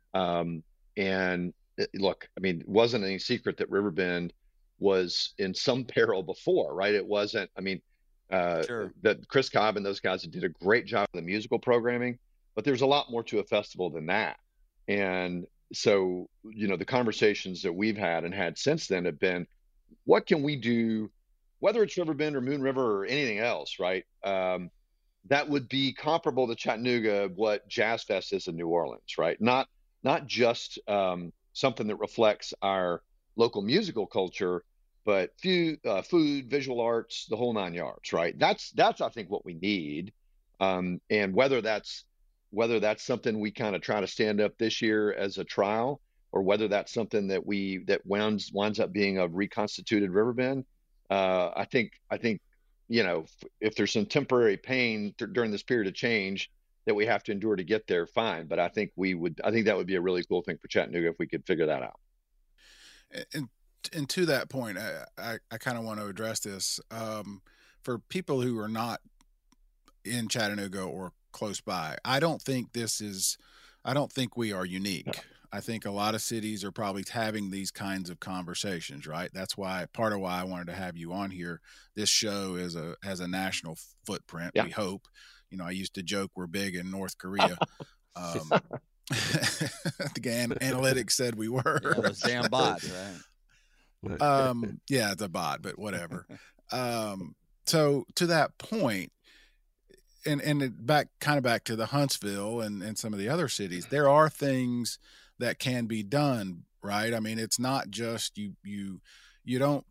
and look, I mean, it wasn't any secret that Riverbend was in some peril before, right? It wasn't. I mean, Sure. that Chris Cobb and those guys did a great job of the musical programming, but there's a lot more to a festival than that. And so, the conversations that we've had since then have been, what can we do, whether it's Riverbend or Moon River or anything else, right? That would be comparable to Chattanooga, what Jazz Fest is in New Orleans, right? Not just something that reflects our local musical culture, but food, visual arts, the whole 9 yards, right? That's I think what we need. And whether that's something we kind of try to stand up this year as a trial, or whether that's something that winds up being a reconstituted Riverbend, I think if there's some temporary pain during this period of change that we have to endure to get there, fine. But I think that would be a really cool thing for Chattanooga if we could figure that out. And to that point, I kind of want to address this for people who are not in Chattanooga or close by. I don't think we are unique. I think a lot of cities are probably having these kinds of conversations, right? That's part of why I wanted to have you on here. This show has a national footprint. Yeah. We hope. I used to joke we're big in North Korea. The analytics said we were. Yeah, those damn bots, right? Yeah, it's a bot, but whatever. So to that point, and back to the Huntsville and some of the other cities, there are things that can be done, right? I mean, it's not just you don't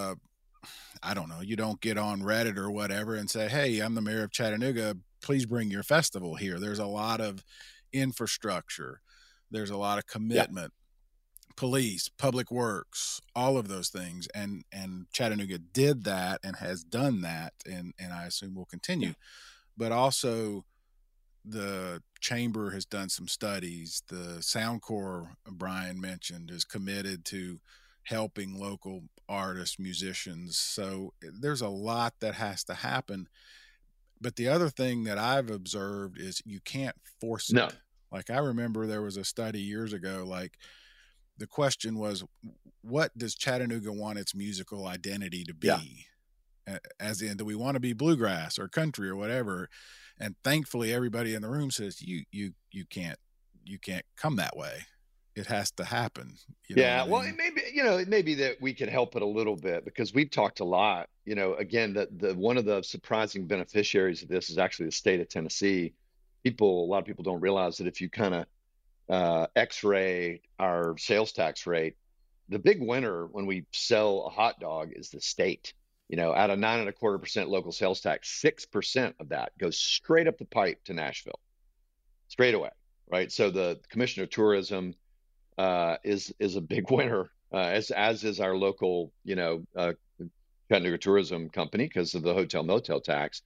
I don't know, you don't get on Reddit or whatever and say, hey, I'm the mayor of Chattanooga, please bring your festival here. There's a lot of infrastructure, there's a lot of commitment. Yeah. Police, public works, all of those things, and Chattanooga did that and has done that, and I assume will continue. Yeah. But also the chamber has done some studies. The Sound Corps, Brian mentioned, is committed to helping local artists, musicians. So there's a lot that has to happen. But the other thing that I've observed is you can't force it. No. Like, I remember there was a study years ago, like, the question was, what does Chattanooga want its musical identity to be? Yeah. As in, do we want to be bluegrass or country or whatever? And thankfully, everybody in the room says you can't come that way. It has to happen. Yeah. Well, it may be that we can help it a little bit, because we've talked a lot. Again, the one of the surprising beneficiaries of this is actually the state of Tennessee. A lot of people don't realize that if you kind of X-ray our sales tax rate, the big winner when we sell a hot dog is the state. Out of 9.25% local sales tax, 6% of that goes straight up the pipe to Nashville, straight away, right? So the Commissioner of Tourism is a big winner, as is our local, Chattanooga Tourism Company, because of the hotel motel tax,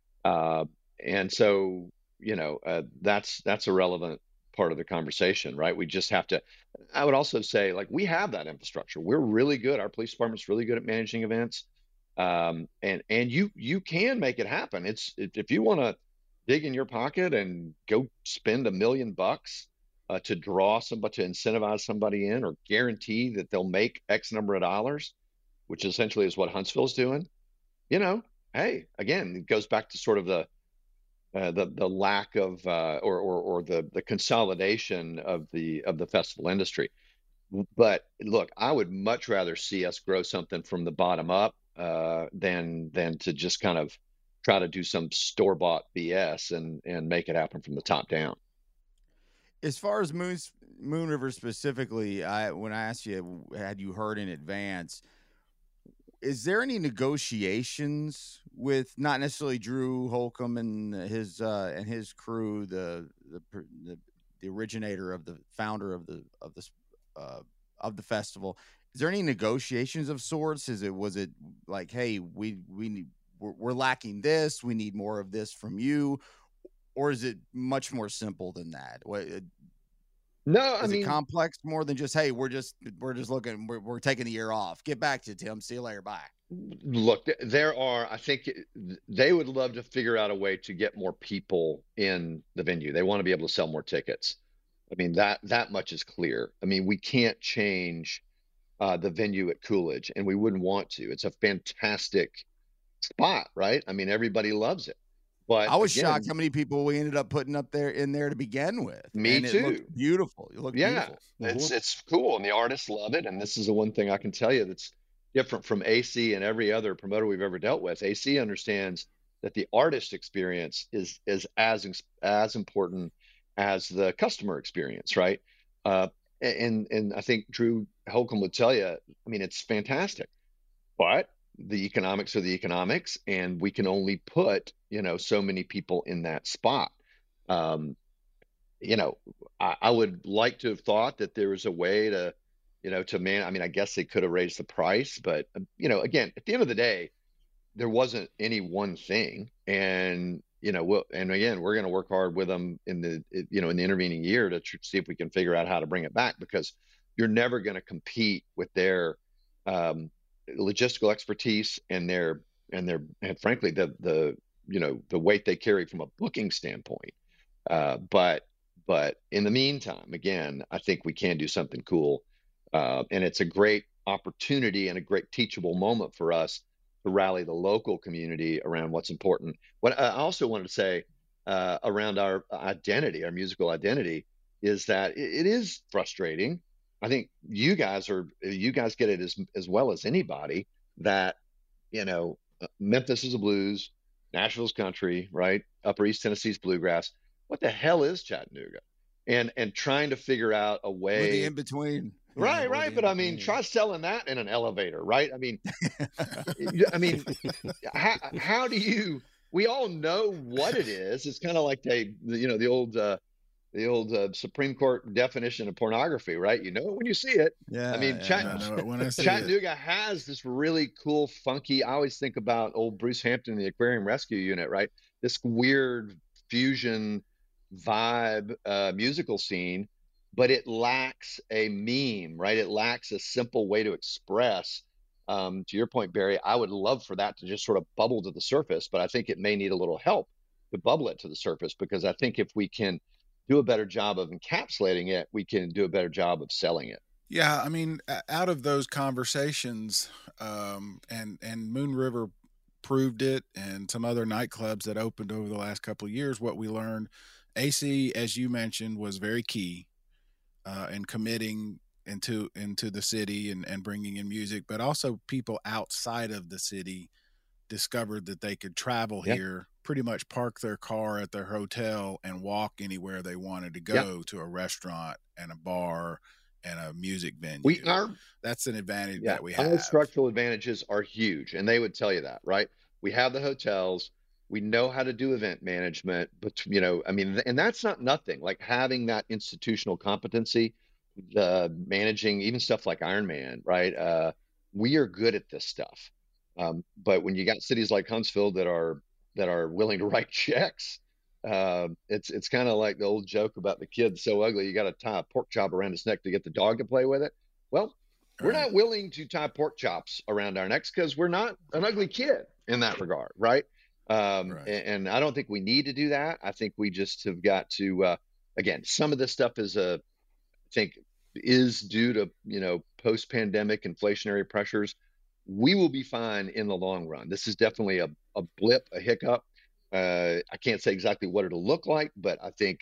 and so that's a relevant part of the conversation, right? We just have to. I would also say, like, we have that infrastructure. We're really good. Our police department's really good at managing events. And you can make it happen. If you want to dig in your pocket and go spend $1 million to draw somebody, to incentivize somebody in, or guarantee that they'll make X number of dollars, which essentially is what Huntsville's doing. Hey, again, it goes back to sort of the lack of or the consolidation of the festival industry. But look, I would much rather see us grow something from the bottom up than to just kind of try to do some store-bought BS and make it happen from the top down. As far as Moon River specifically, when I asked you, had you heard in advance, is there any negotiations with not necessarily Drew Holcomb and his crew, the originator of the founder of the festival? Is there any negotiations of sorts? Was it like, hey, we're lacking this, we need more of this from you, or is it much more simple than that? No, I mean, complex more than just, hey, we're just looking, we're taking the year off. Get back to you, Tim. See you later. Bye. Look, I think they would love to figure out a way to get more people in the venue. They want to be able to sell more tickets. I mean, that much is clear. I mean, we can't change the venue at Coolidge, and we wouldn't want to. It's a fantastic spot, right? I mean, everybody loves it. But I was shocked how many people we ended up putting up there in there to begin with. Me too. It looked beautiful. It looked beautiful. It's cool, and the artists love it. And this is the one thing I can tell you that's different from AC and every other promoter we've ever dealt with. AC understands that the artist experience is as important as the customer experience, right? And I think Drew Holcomb would tell you, I mean, it's fantastic, but the economics are the economics, and we can only put, so many people in that spot. I would like to have thought that there was a way to, I mean, I guess they could have raised the price, but, again, at the end of the day, there wasn't any one thing. And, we're going to work hard with them in the intervening year to see if we can figure out how to bring it back, because you're never going to compete with their, logistical expertise and frankly the weight they carry from a booking standpoint. But in the meantime, again, I think we can do something cool, and it's a great opportunity and a great teachable moment for us to rally the local community around what's important. What I also wanted to say around our identity, our musical identity, is that it is frustrating. I think you guys get it as well as anybody that, Memphis is a blues, Nashville's country, right? Upper East Tennessee's bluegrass. What the hell is Chattanooga? And trying to figure out a way. The in between. Right. But I mean, try selling that in an elevator, right? I mean, how do you? We all know what it is. It's kind of like the old Supreme Court definition of pornography, right? You know it when you see it. Yeah. I mean, Chattanooga has this really cool, funky. I always think about old Bruce Hampton, the Aquarium Rescue Unit, right? This weird fusion vibe musical scene, but it lacks a meme, right? It lacks a simple way to express. To your point, Barry, I would love for that to just sort of bubble to the surface, but I think it may need a little help to bubble it to the surface, because I think if we can do a better job of encapsulating it, we can do a better job of selling it. Yeah, I mean, out of those conversations, and Moon River proved it, and some other nightclubs that opened over the last couple of years, what we learned, AC, as you mentioned, was very key in committing into the city and bringing in music, but also people outside of the city discovered that they could travel here, pretty much park their car at their hotel and walk anywhere they wanted to go to a restaurant and a bar and a music venue. That's an advantage that we have. Our structural advantages are huge, and they would tell you that, right? We have the hotels. We know how to do event management, but and that's not nothing. Like having that institutional competency, managing even stuff like Ironman, right? We are good at this stuff. But when you got cities like Huntsville that are willing to write checks, it's kind of like the old joke about the kid so ugly you got to tie a pork chop around his neck to get the dog to play with it. Well, we're not willing to tie pork chops around our necks because we're not an ugly kid in that regard, right? And I don't think we need to do that. I think we just have got to again, some of this stuff is I think is due to post-pandemic inflationary pressures. We will be fine in the long run. This is definitely a blip, a hiccup. I can't say exactly what it'll look like, but I think,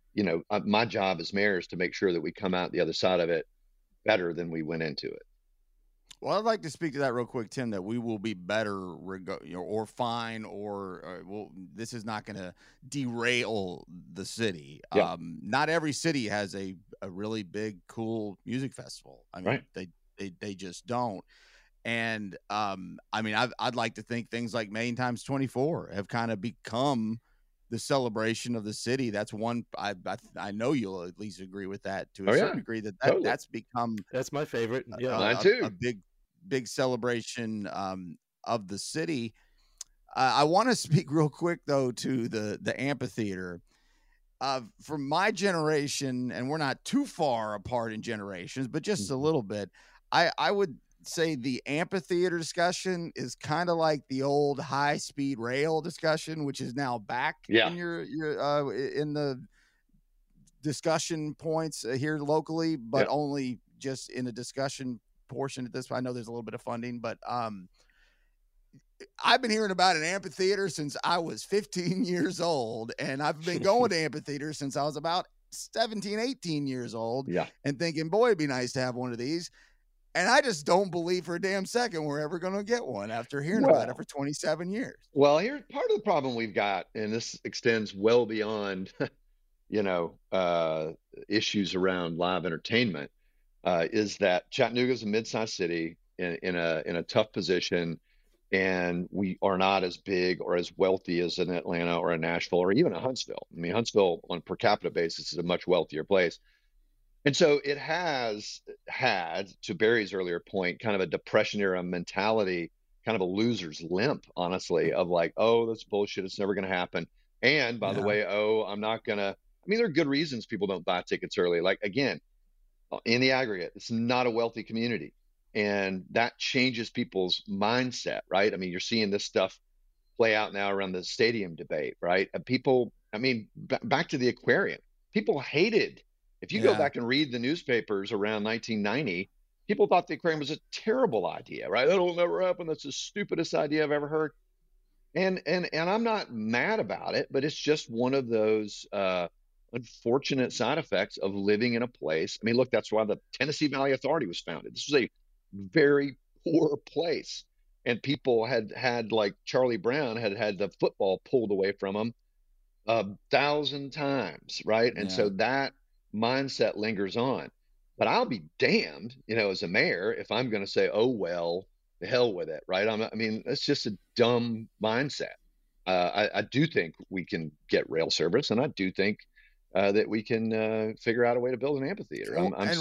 my job as mayor is to make sure that we come out the other side of it better than we went into it. Well, I'd like to speak to that real quick, Tim, that we will be better or fine, or this is not going to derail the city. Yeah. Not every city has a really big, cool music festival. I mean, they just don't. And I mean, I'd like to think things like Maine times 24 have kind of become the celebration of the city. That's one I know you'll at least agree with that to a certain degree, Totally. that's become That's my favorite. Yeah, Mine too. a big celebration of the city. I want to speak real quick though to the amphitheater. From my generation, and we're not too far apart in generations, but just a little bit, I would say the amphitheater discussion is kind of like the old high-speed rail discussion, which is now back in your in the discussion points here locally, but only just in a discussion portion at this point. I know there's a little bit of funding, but I've been hearing about an amphitheater since I was 15 years old, and I've been going to amphitheaters since I was about 17, 18 years old, and thinking, boy, it'd be nice to have one of these. And I just don't believe for a damn second we're ever going to get one after hearing about it for 27 years. Well, here's part of the problem we've got, and this extends well beyond, issues around live entertainment, is that Chattanooga is a mid-sized city in a tough position, and we are not as big or as wealthy as an Atlanta or a Nashville or even a Huntsville. I mean, Huntsville on a per capita basis is a much wealthier place. And so it has had, to Barry's earlier point, kind of a Depression era mentality, kind of a loser's limp, honestly, of like, oh, that's bullshit. It's never going to happen. And by the way, I'm not going to, I mean, there are good reasons people don't buy tickets early. Like, again, in the aggregate, it's not a wealthy community. And that changes people's mindset, right? I mean, you're seeing this stuff play out now around the stadium debate, right? People, I mean, back to the aquarium, people hated. If you go back and read the newspapers around 1990, people thought the aquarium was a terrible idea, right? That'll never happen. That's the stupidest idea I've ever heard. And I'm not mad about it, but it's just one of those unfortunate side effects of living in a place. I mean, look, that's why the Tennessee Valley Authority was founded. This was a very poor place, and people had like Charlie Brown had the football pulled away from him 1,000 times, right? And so that mindset lingers on. But I'll be damned, as a mayor, if I'm going to say, oh, well, the hell with it, right? I mean, that's just a dumb mindset. I do think we can get rail service, and I do think that we can figure out a way to build an amphitheater.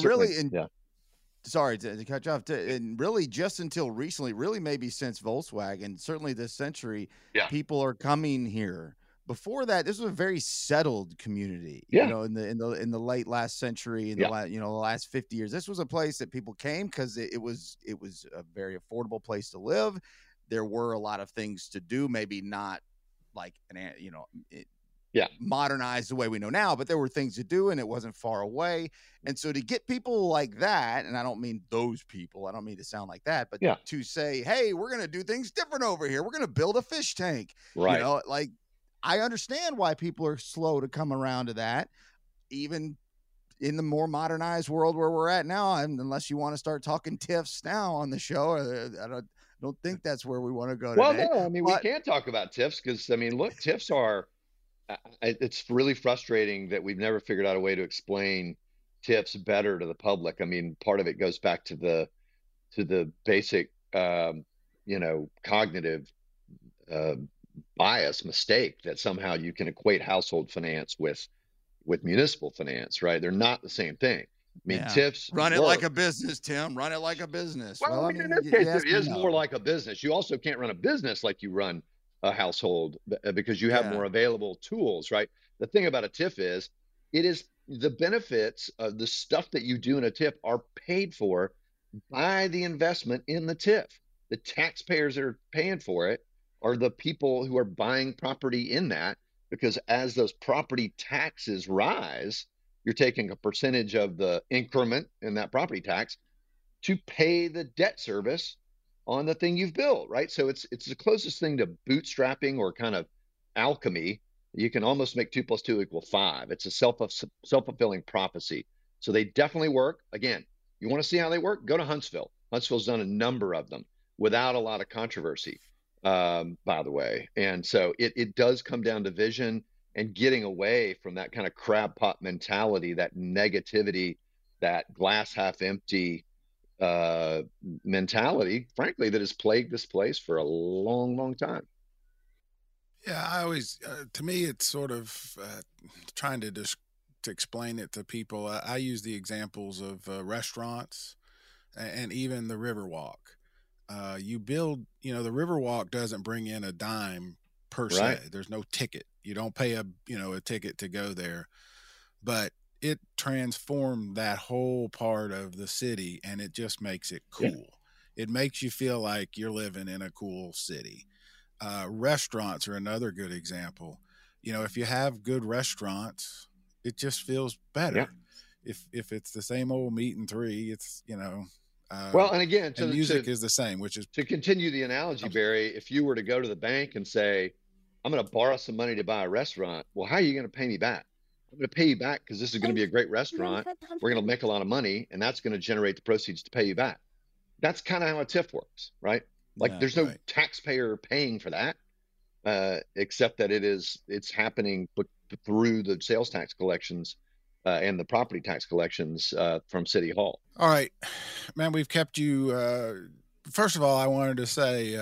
Sorry to cut you off. And really, just until recently, really maybe since Volkswagen, certainly this century, people are coming here. Before that, this was a very settled community. In the late last century, in the last 50 years, this was a place that people came because it was a very affordable place to live. There were a lot of things to do, maybe not like modernized the way we know now, but there were things to do, and it wasn't far away. And so to get people like that, and I don't mean those people, I don't mean to sound like that, but to say, hey, we're going to do things different over here. We're going to build a fish tank, right? I understand why people are slow to come around to that, even in the more modernized world where we're at now. And unless you want to start talking TIFs now on the show, I don't think that's where we want to go today. Well, no, I mean, we can't talk about TIFs because, I mean, look, TIFs are, it's really frustrating that we've never figured out a way to explain TIFs better to the public. I mean, part of it goes back to the basic, cognitive bias mistake that somehow you can equate household finance with municipal finance, right? They're not the same thing. I mean, TIFs run it like a business, Tim. Run it like a business. Well, I mean, in this case, it is more like a business. You also can't run a business like you run a household because you have more available tools, right? The thing about a TIF is the benefits of the stuff that you do in a TIF are paid for by the investment in the TIF. The taxpayers that are paying for it are the people who are buying property in that, because as those property taxes rise, you're taking a percentage of the increment in that property tax to pay the debt service on the thing you've built, right? So it's the closest thing to bootstrapping or kind of alchemy. You can almost make 2 + 2 = 5. It's a self-fulfilling prophecy. So they definitely work. Again, you want to see how they work? Go to Huntsville. Huntsville's done a number of them without a lot of controversy, by the way. And so it does come down to vision and getting away from that kind of crab pot mentality, that negativity, that glass half empty mentality, frankly, that has plagued this place for a long, long time. Yeah, I always, to me, it's sort of trying to explain it to people. I use the examples of restaurants and even the Riverwalk. You build, the Riverwalk doesn't bring in a dime per se. There's no ticket. You don't pay a ticket to go there, but it transformed that whole part of the city, and it just makes it cool. Yeah. It makes you feel like you're living in a cool city. Restaurants are another good example. If you have good restaurants, it just feels better. Yeah. If it's the same old meat and three, it's, well, and again, music is the same, which is to continue the analogy, Barry. If you were to go to the bank and say, I'm going to borrow some money to buy a restaurant, well, how are you going to pay me back? I'm going to pay you back because this is going to be a great restaurant. We're going to make a lot of money, and that's going to generate the proceeds to pay you back. That's kind of how a TIF works, right? Like there's no taxpayer paying for that, except that it's happening through the sales tax collections and the property tax collections from City Hall. All right, man, we've kept you. First of all, I wanted to say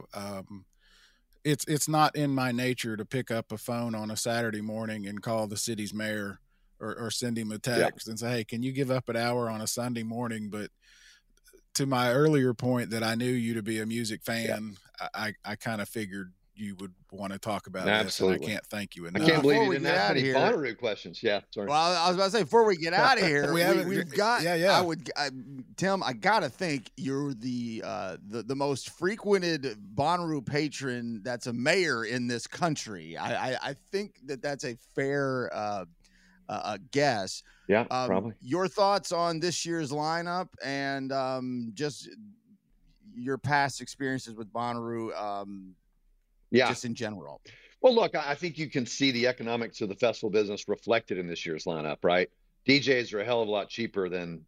it's not in my nature to pick up a phone on a Saturday morning and call the city's mayor or send him a text and say, hey, can you give up an hour on a Sunday morning? But to my earlier point that I knew you to be a music fan, I kind of figured you would want to talk about this, and I can't thank you enough. I can't believe you didn't ask any Bonnaroo questions. Yeah, sorry. Well, I was about to say, before we get out of here, we've got. Tim, I gotta think you're the most frequented Bonnaroo patron that's a mayor in this country. I think that's a fair guess. Yeah, probably. Your thoughts on this year's lineup and just your past experiences with Bonnaroo. Just in general. Well, look, I think you can see the economics of the festival business reflected in this year's lineup, right? DJs are a hell of a lot cheaper than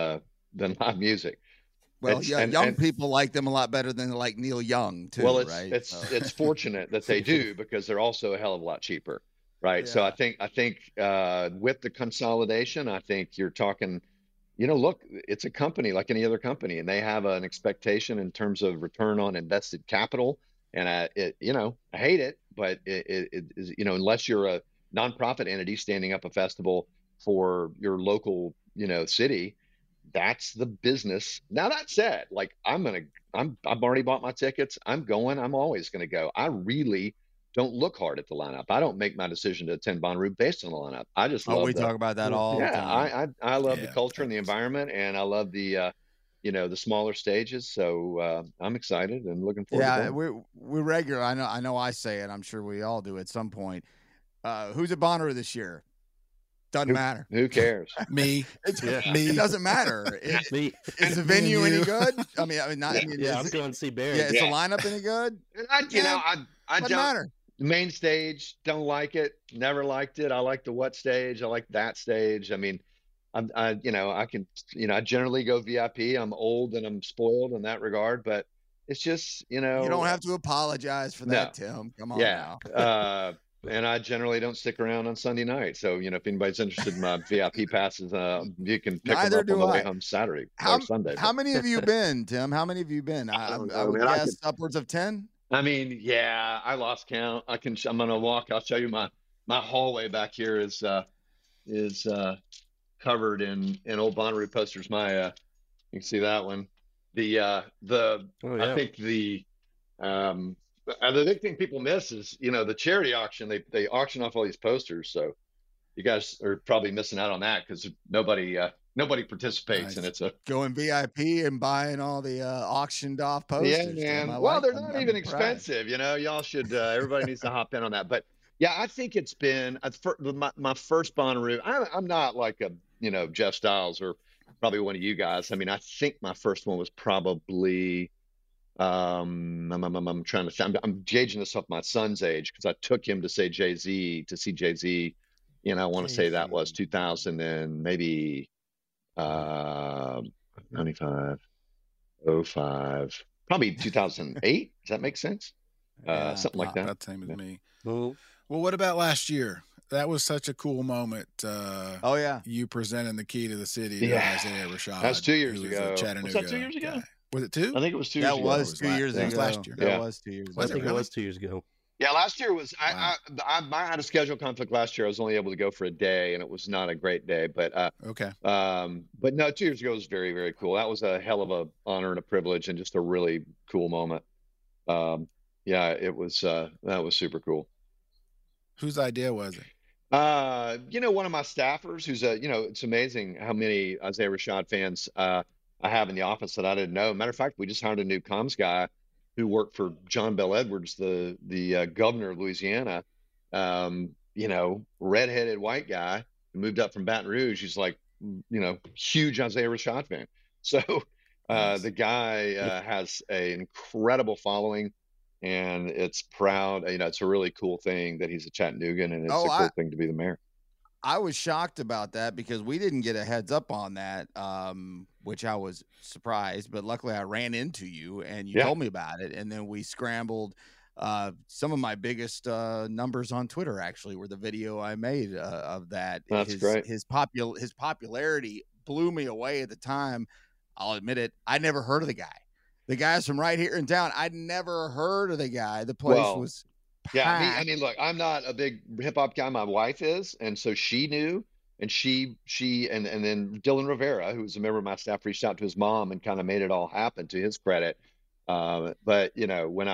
live music. Well, young people like them a lot better than like Neil Young too. Well, right? It's fortunate that they do, because they're also a hell of a lot cheaper, right? Yeah. So I think with the consolidation, I think you're talking. Look, it's a company like any other company, and they have an expectation in terms of return on invested capital. And I hate it, but it is, unless you're a nonprofit entity standing up a festival for your local, city, that's the business. Now that said, like I've already bought my tickets. I'm going. I'm always going to go. I really don't look hard at the lineup. I don't make my decision to attend Bonnaroo based on the lineup. I just love. We talk about that all. Yeah, the time. I love the culture and the environment, and I love the. The smaller stages. So I'm excited and looking forward to it. Yeah, we're regular. I know I say it. I'm sure we all do at some point. Who's at Bonnaroo this year? Doesn't matter. Who cares? Me. Me. It doesn't matter. Me. Is the venue any good? I mean, not. I'm going to see Barry. Yeah, is the lineup any good? I doesn't matter. The main stage, don't like it. Never liked it. I like the what stage. I like that stage. I mean, I generally go VIP. I'm old and I'm spoiled in that regard, but it's just, you don't have to apologize for that, Tim. Come on now. And I generally don't stick around on Sunday night. So, if anybody's interested in my VIP passes, you can pick them up on the way home Saturday or Sunday. How many have you been, Tim? How many have you been? I would guess upwards of 10. I mean, yeah, I lost count. I'm going to walk. I'll show you my hallway back here is covered in old Bonnaroo posters. You can see that one. I think the big thing people miss is the charity auction. They auction off all these posters, so you guys are probably missing out on that because nobody participates, and it's going VIP and buying all the auctioned off posters. Yeah, man. Well, they're not even expensive. Y'all should. Everybody needs to hop in on that. But yeah, I think it's been my first Bonnaroo. I'm not like a Jeff Styles or probably one of you guys. I mean, I think my first one was probably I'm trying to I'm gauging this off my son's age because I took him to see Jay-Z. I want to say that was 2000 and maybe 95, 05, probably 2008. Does that make sense? Something like that. That same as me. Well, what about last year? that was such a cool moment. Oh yeah, you presenting the key to the city to Isaiah Rashad. That's 2 years who ago. Was Chattanooga was that 2 years ago? Guy. Was it 2? I think it was 2 years that ago. Was 2 years ago. That was last year. That was 2 years ago. I think it was 2 years ago. Yeah, last year was Wow. I had a schedule conflict last year. I was only able to go for a day, and it was not a great day. But okay. But no, 2 years ago was very, very cool. That was a hell of a honor and a privilege, and just a really cool moment. Yeah, it was. That was super cool. Whose idea was it? One of my staffers who's it's amazing how many Isaiah Rashad fans I have in the office that I didn't know. Matter of fact, we just hired a new comms guy who worked for John Bell Edwards, the governor of Louisiana. Redheaded white guy who moved up from Baton Rouge. He's like, huge Isaiah Rashad fan. So Nice. the guy has an incredible following. And it's proud, it's a really cool thing that he's a Chattanoogan, and it's a cool thing to be the mayor. I was shocked about that because we didn't get a heads up on that, which I was surprised. But luckily, I ran into you and you told me about it, and then we scrambled. Some of my biggest numbers on Twitter actually were the video I made of that. That's great. His popularity blew me away at the time. I'll admit it. I never heard of the guy. The guy's from right here in town. I'd never heard of the guy. The place was packed. Yeah. I mean, look, I'm not a big hip hop guy. My wife is, and so she knew, and she and then Dylan Rivera, who was a member of my staff, reached out to his mom and kind of made it all happen, to his credit. But when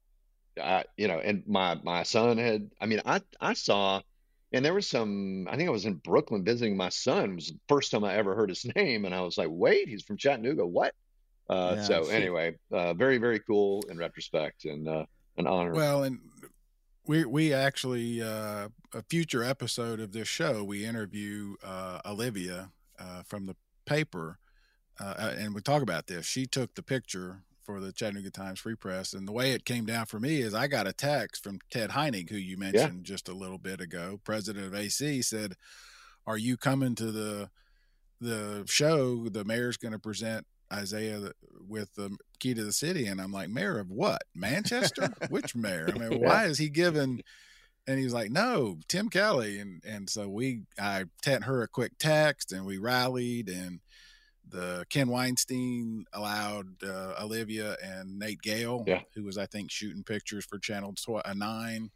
and my son had, I saw, and there was some. I think I was in Brooklyn visiting my son. It was the first time I ever heard his name, and I was like, wait, he's from Chattanooga. What? Anyway, very, very cool in retrospect, and an honor. Well, and we actually a future episode of this show, we interview Olivia from the paper, and we talk about this. She took the picture for the Chattanooga Times Free Press, and the way it came down for me is I got a text from Ted Heinig, who you mentioned just a little bit ago, president of AC, said, "Are you coming to the show? The mayor's going to present Isaiah with the key to the city." And I'm like, mayor of what? Manchester? Which mayor? I mean, why is he given? And he's like, no, Tim Kelly. And so I sent her a quick text, and we rallied, and the Ken Weinstein allowed Olivia and Nate Gale, who was, I think, shooting pictures for Channel 9,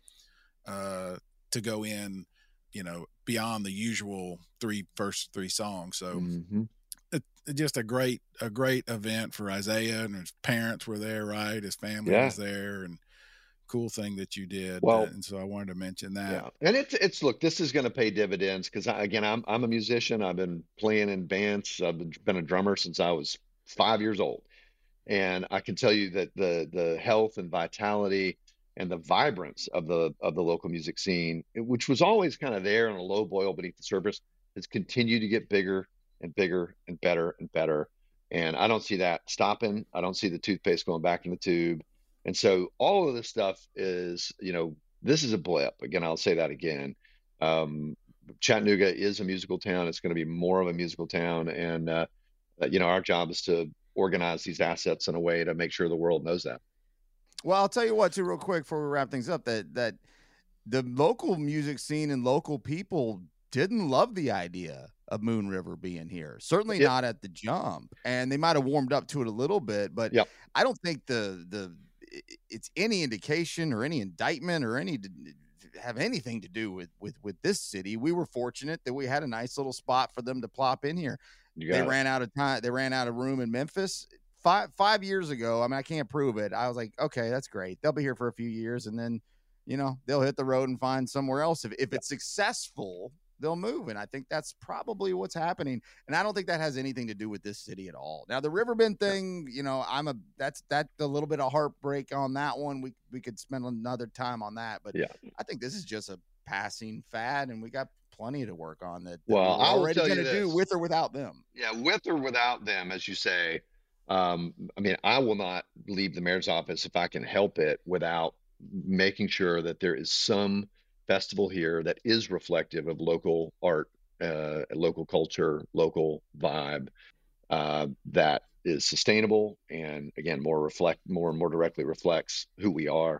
to go in, beyond the usual first three songs. So just a great event for Isaiah, and his parents were there, right? His family was there, and cool thing that you did. Well, and so I wanted to mention that. Yeah. And it's look, this is going to pay dividends, because I'm a musician. I've been playing in bands. I've been a drummer since I was 5 years old, and I can tell you that the health and vitality and the vibrance of the local music scene, which was always kind of there on a low boil beneath the surface, has continued to get bigger and bigger and better and better. And I don't see that stopping. I don't see the toothpaste going back in the tube. And so all of this stuff is, this is a blip. Again, I'll say that again. Chattanooga is a musical town. It's going to be more of a musical town. And, our job is to organize these assets in a way to make sure the world knows that. Well, I'll tell you what, too, real quick before we wrap things up, that the local music scene and local people didn't love the idea of Moon River being here. Certainly not at the jump. And they might have warmed up to it a little bit, but I don't think it's any indication or any indictment or have anything to do with this city. We were fortunate that we had a nice little spot for them to plop in here. They ran out of time. They ran out of room in Memphis 5 years ago. I can't prove it. I was like, okay, that's great. They'll be here for a few years, and then, they'll hit the road and find somewhere else. If it's successful, they'll move. And I think that's probably what's happening. And I don't think that has anything to do with this city at all. Now, the Riverbend thing, that's a little bit of heartbreak on that one. We could spend another time on that, but I think this is just a passing fad, and we got plenty to work on that we're already going to do with or without them. Yeah. With or without them, as you say. I will not leave the mayor's office if I can help it without making sure that there is some festival here that is reflective of local art, local culture, local vibe, that is sustainable, and again more and more directly reflects who we are.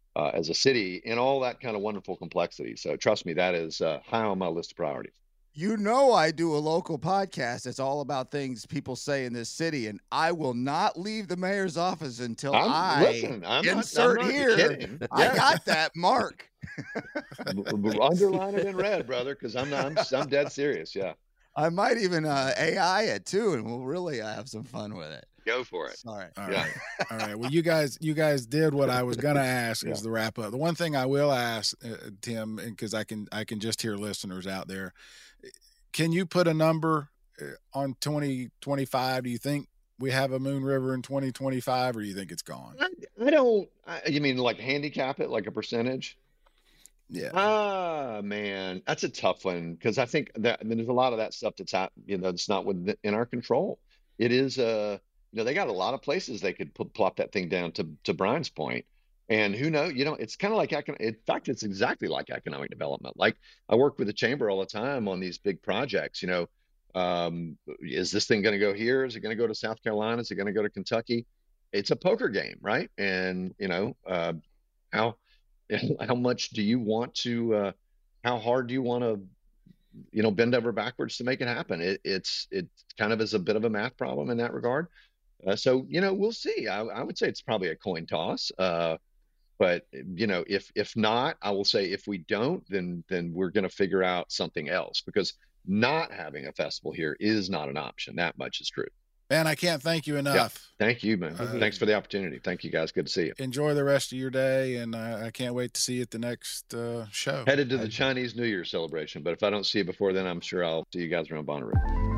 as a city in all that kind of wonderful complexity. So trust me, that is high on my list of priorities. You know, I do a local podcast that's all about things people say in this city, and I will not leave the mayor's office until insert here. I got that, Mark. Underline it in red, brother, because I'm dead serious. Yeah, I might even AI it too, and we'll really have some fun with it. Go for it. All right. All right. Well, you guys did what I was gonna ask is the wrap up. The one thing I will ask, Tim, because I can just hear listeners out there. Can you put a number on 2025? Do you think we have a Moon River in 2025, or do you think it's gone? I don't. You mean like handicap it, like a percentage? Yeah. Man, that's a tough one because I think that there's a lot of that stuff that's it's not in our control. It is they got a lot of places they could plop that thing down to Brian's point. And who knows, it's kind of like, in fact, it's exactly like economic development. Like I work with the chamber all the time on these big projects, is this thing going to go here? Is it going to go to South Carolina? Is it going to go to Kentucky? It's a poker game, right? And, how much do you want to, how hard do you want to, bend over backwards to make it happen? It kind of is a bit of a math problem in that regard. So, we'll see. I would say it's probably a coin toss. But if not, I will say if we don't, then we're going to figure out something else, because not having a festival here is not an option. That much is true. Man, I can't thank you enough. Yeah. Thank you, man. Thanks for the opportunity. Thank you, guys. Good to see you. Enjoy the rest of your day, and I can't wait to see you at the next show. Headed to the Chinese New Year celebration, but if I don't see you before then, I'm sure I'll see you guys around Bonnaroo.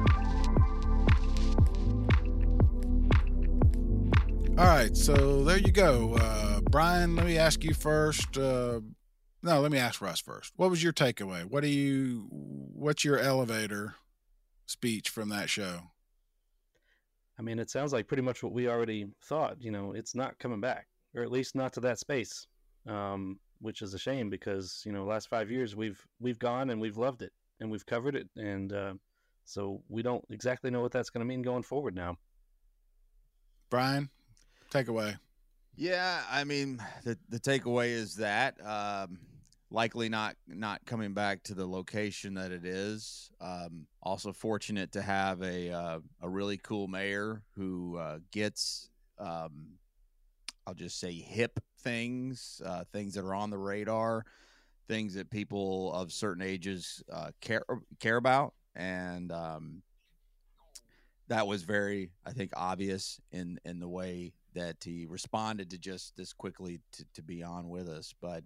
All right, so there you go. Brian, let me ask you first. No, let me ask Russ first. What was your takeaway? What's your elevator speech from that show? I mean, it sounds like pretty much what we already thought. It's not coming back, or at least not to that space, which is a shame because, last 5 years we've gone and we've loved it and we've covered it. And so we don't exactly know what that's going to mean going forward now. Brian, takeaway. Yeah, I mean, the takeaway is that likely not coming back to the location that it is. Also fortunate to have a really cool mayor who gets, I'll just say, hip things, things that are on the radar, things that people of certain ages care about, and that was very, I think, obvious in the way that he responded to just this quickly to be on with us. But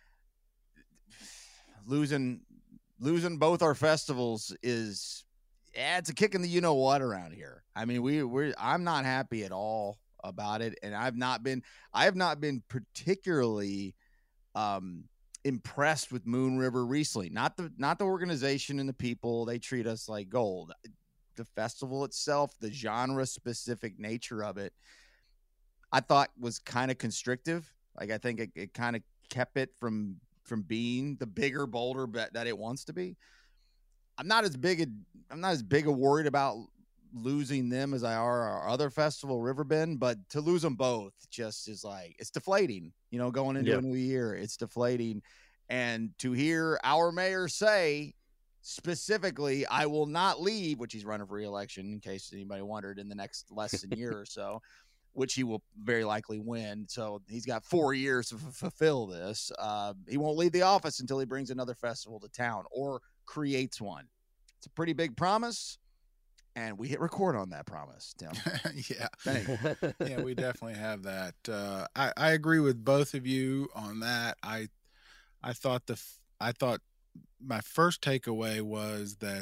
losing both our festivals is, it's a kick in the you-know-what around here. I mean, I'm not happy at all about it, and I have not been particularly impressed with Moon River recently. Not the organization and the people. They treat us like gold. The festival itself, the genre-specific nature of it, I thought was kind of constrictive. Like, I think it kind of kept it from being the bigger, bolder that it wants to be. I'm not as big a worried about losing them as I are our other festival, Riverbend, but to lose them both just is like, it's deflating, going into a new year. It's deflating. And to hear our mayor say specifically, I will not leave, which he's running for re-election, in case anybody wondered, in the next less than year or so, which he will very likely win. So he's got 4 years to fulfill this. He won't leave the office until he brings another festival to town or creates one. It's a pretty big promise, and we hit record on that promise, Tim. Yeah. Yeah, we definitely have that. I agree with both of you on that. I thought my first takeaway was that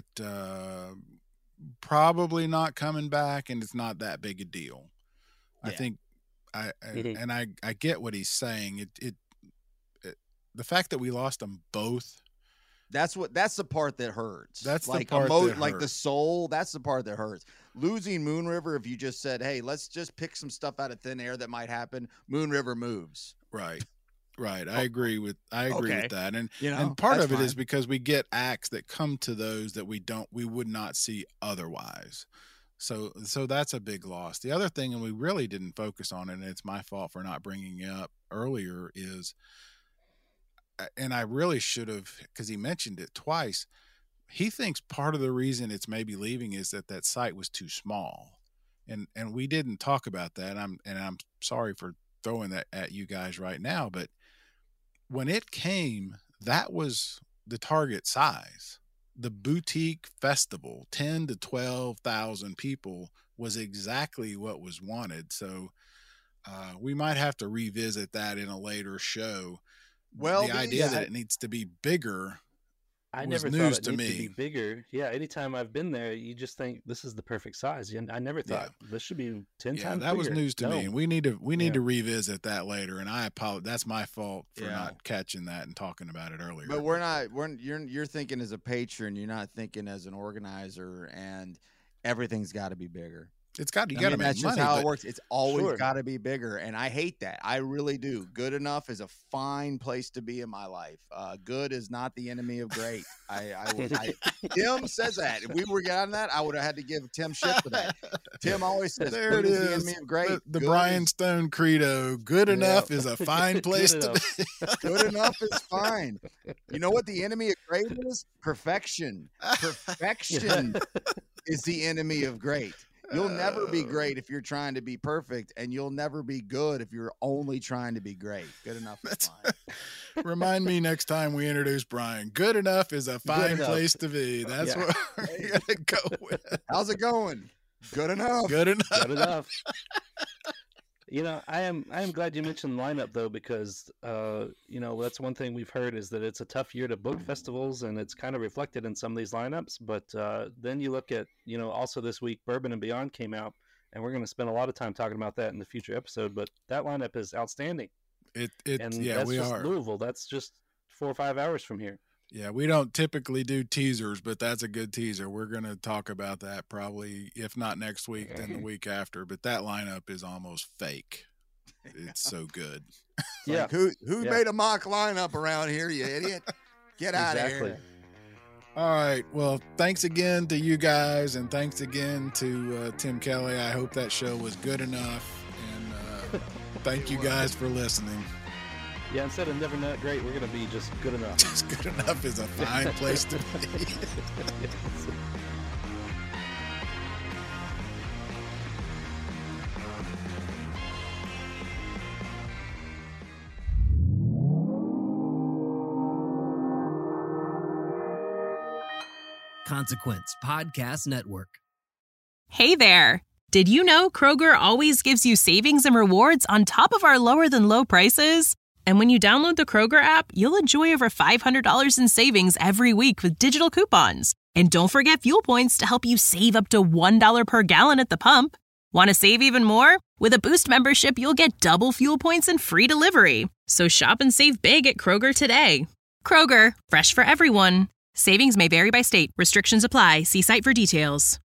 probably not coming back, and it's not that big a deal. Yeah. I think I get what he's saying. It the fact that we lost them both. That's the part that hurts. That's like the part that hurts. Like the soul. That's the part that hurts. Losing Moon River, if you just said, "Hey, let's just pick some stuff out of thin air that might happen," Moon River moves. Right. I agree with that. And and part of it is because we get acts that come to those that we would not see otherwise. So that's a big loss. The other thing, and we really didn't focus on it, and it's my fault for not bringing it up earlier, is, and I really should have, because he mentioned it twice, he thinks part of the reason it's maybe leaving is that site was too small. And we didn't talk about that. I'm sorry for throwing that at you guys right now, but when it came, that was the target size. The boutique festival, 10 to 12,000 people, was exactly what was wanted. So we might have to revisit that in a later show. Well, the idea that it needs to be bigger, I never thought it needed to be bigger. Yeah, anytime I've been there, you just think this is the perfect size. I never thought this should be 10 times that bigger. Was news to me. And we need to revisit that later. And I apologize. That's my fault for not catching that and talking about it earlier. But you're thinking as a patron, you're not thinking as an organizer, and everything's got to be bigger. It's got you got to make that's money. Just how it works. It's always got to be bigger, and I hate that. I really do. Good enough is a fine place to be in my life. Good is not the enemy of great. Tim says that. If we were getting that, I would have had to give Tim shit for that. Tim always says, "There it is, the enemy of great." The Brian Stone credo: "Good enough is a fine place to be." Good enough is fine. You know what the enemy of great is? Perfection. Perfection is the enemy of great. You'll never be great if you're trying to be perfect, and you'll never be good if you're only trying to be great. Good enough is fine. Remind me next time we introduce Brian. Good enough is a fine place to be. That's what we're going to go with. How's it going? Good enough. Good enough. Good enough. I am glad you mentioned the lineup, though, because that's one thing we've heard is that it's a tough year to book festivals, and it's kind of reflected in some of these lineups. But then you look at also this week Bourbon and Beyond came out, and we're going to spend a lot of time talking about that in the future episode. But that lineup is outstanding. That's we just are Louisville. That's just 4 or 5 hours from here. Yeah, we don't typically do teasers, but that's a good teaser. We're going to talk about that probably, if not next week, then the week after. But that lineup is almost fake. It's so good. Yeah. Like, who made a mock lineup around here, you idiot? Get out of here. All right. Well, thanks again to you guys, and thanks again to Tim Kelly. I hope that show was good enough. And thank you guys for listening. Yeah, instead of never not great, we're going to be just good enough. Just good enough is a fine place to be. Yes. Consequence Podcast Network. Hey there. Did you know Kroger always gives you savings and rewards on top of our lower than low prices? And when you download the Kroger app, you'll enjoy over $500 in savings every week with digital coupons. And don't forget fuel points to help you save up to $1 per gallon at the pump. Want to save even more? With a Boost membership, you'll get double fuel points and free delivery. So shop and save big at Kroger today. Kroger, fresh for everyone. Savings may vary by state. Restrictions apply. See site for details.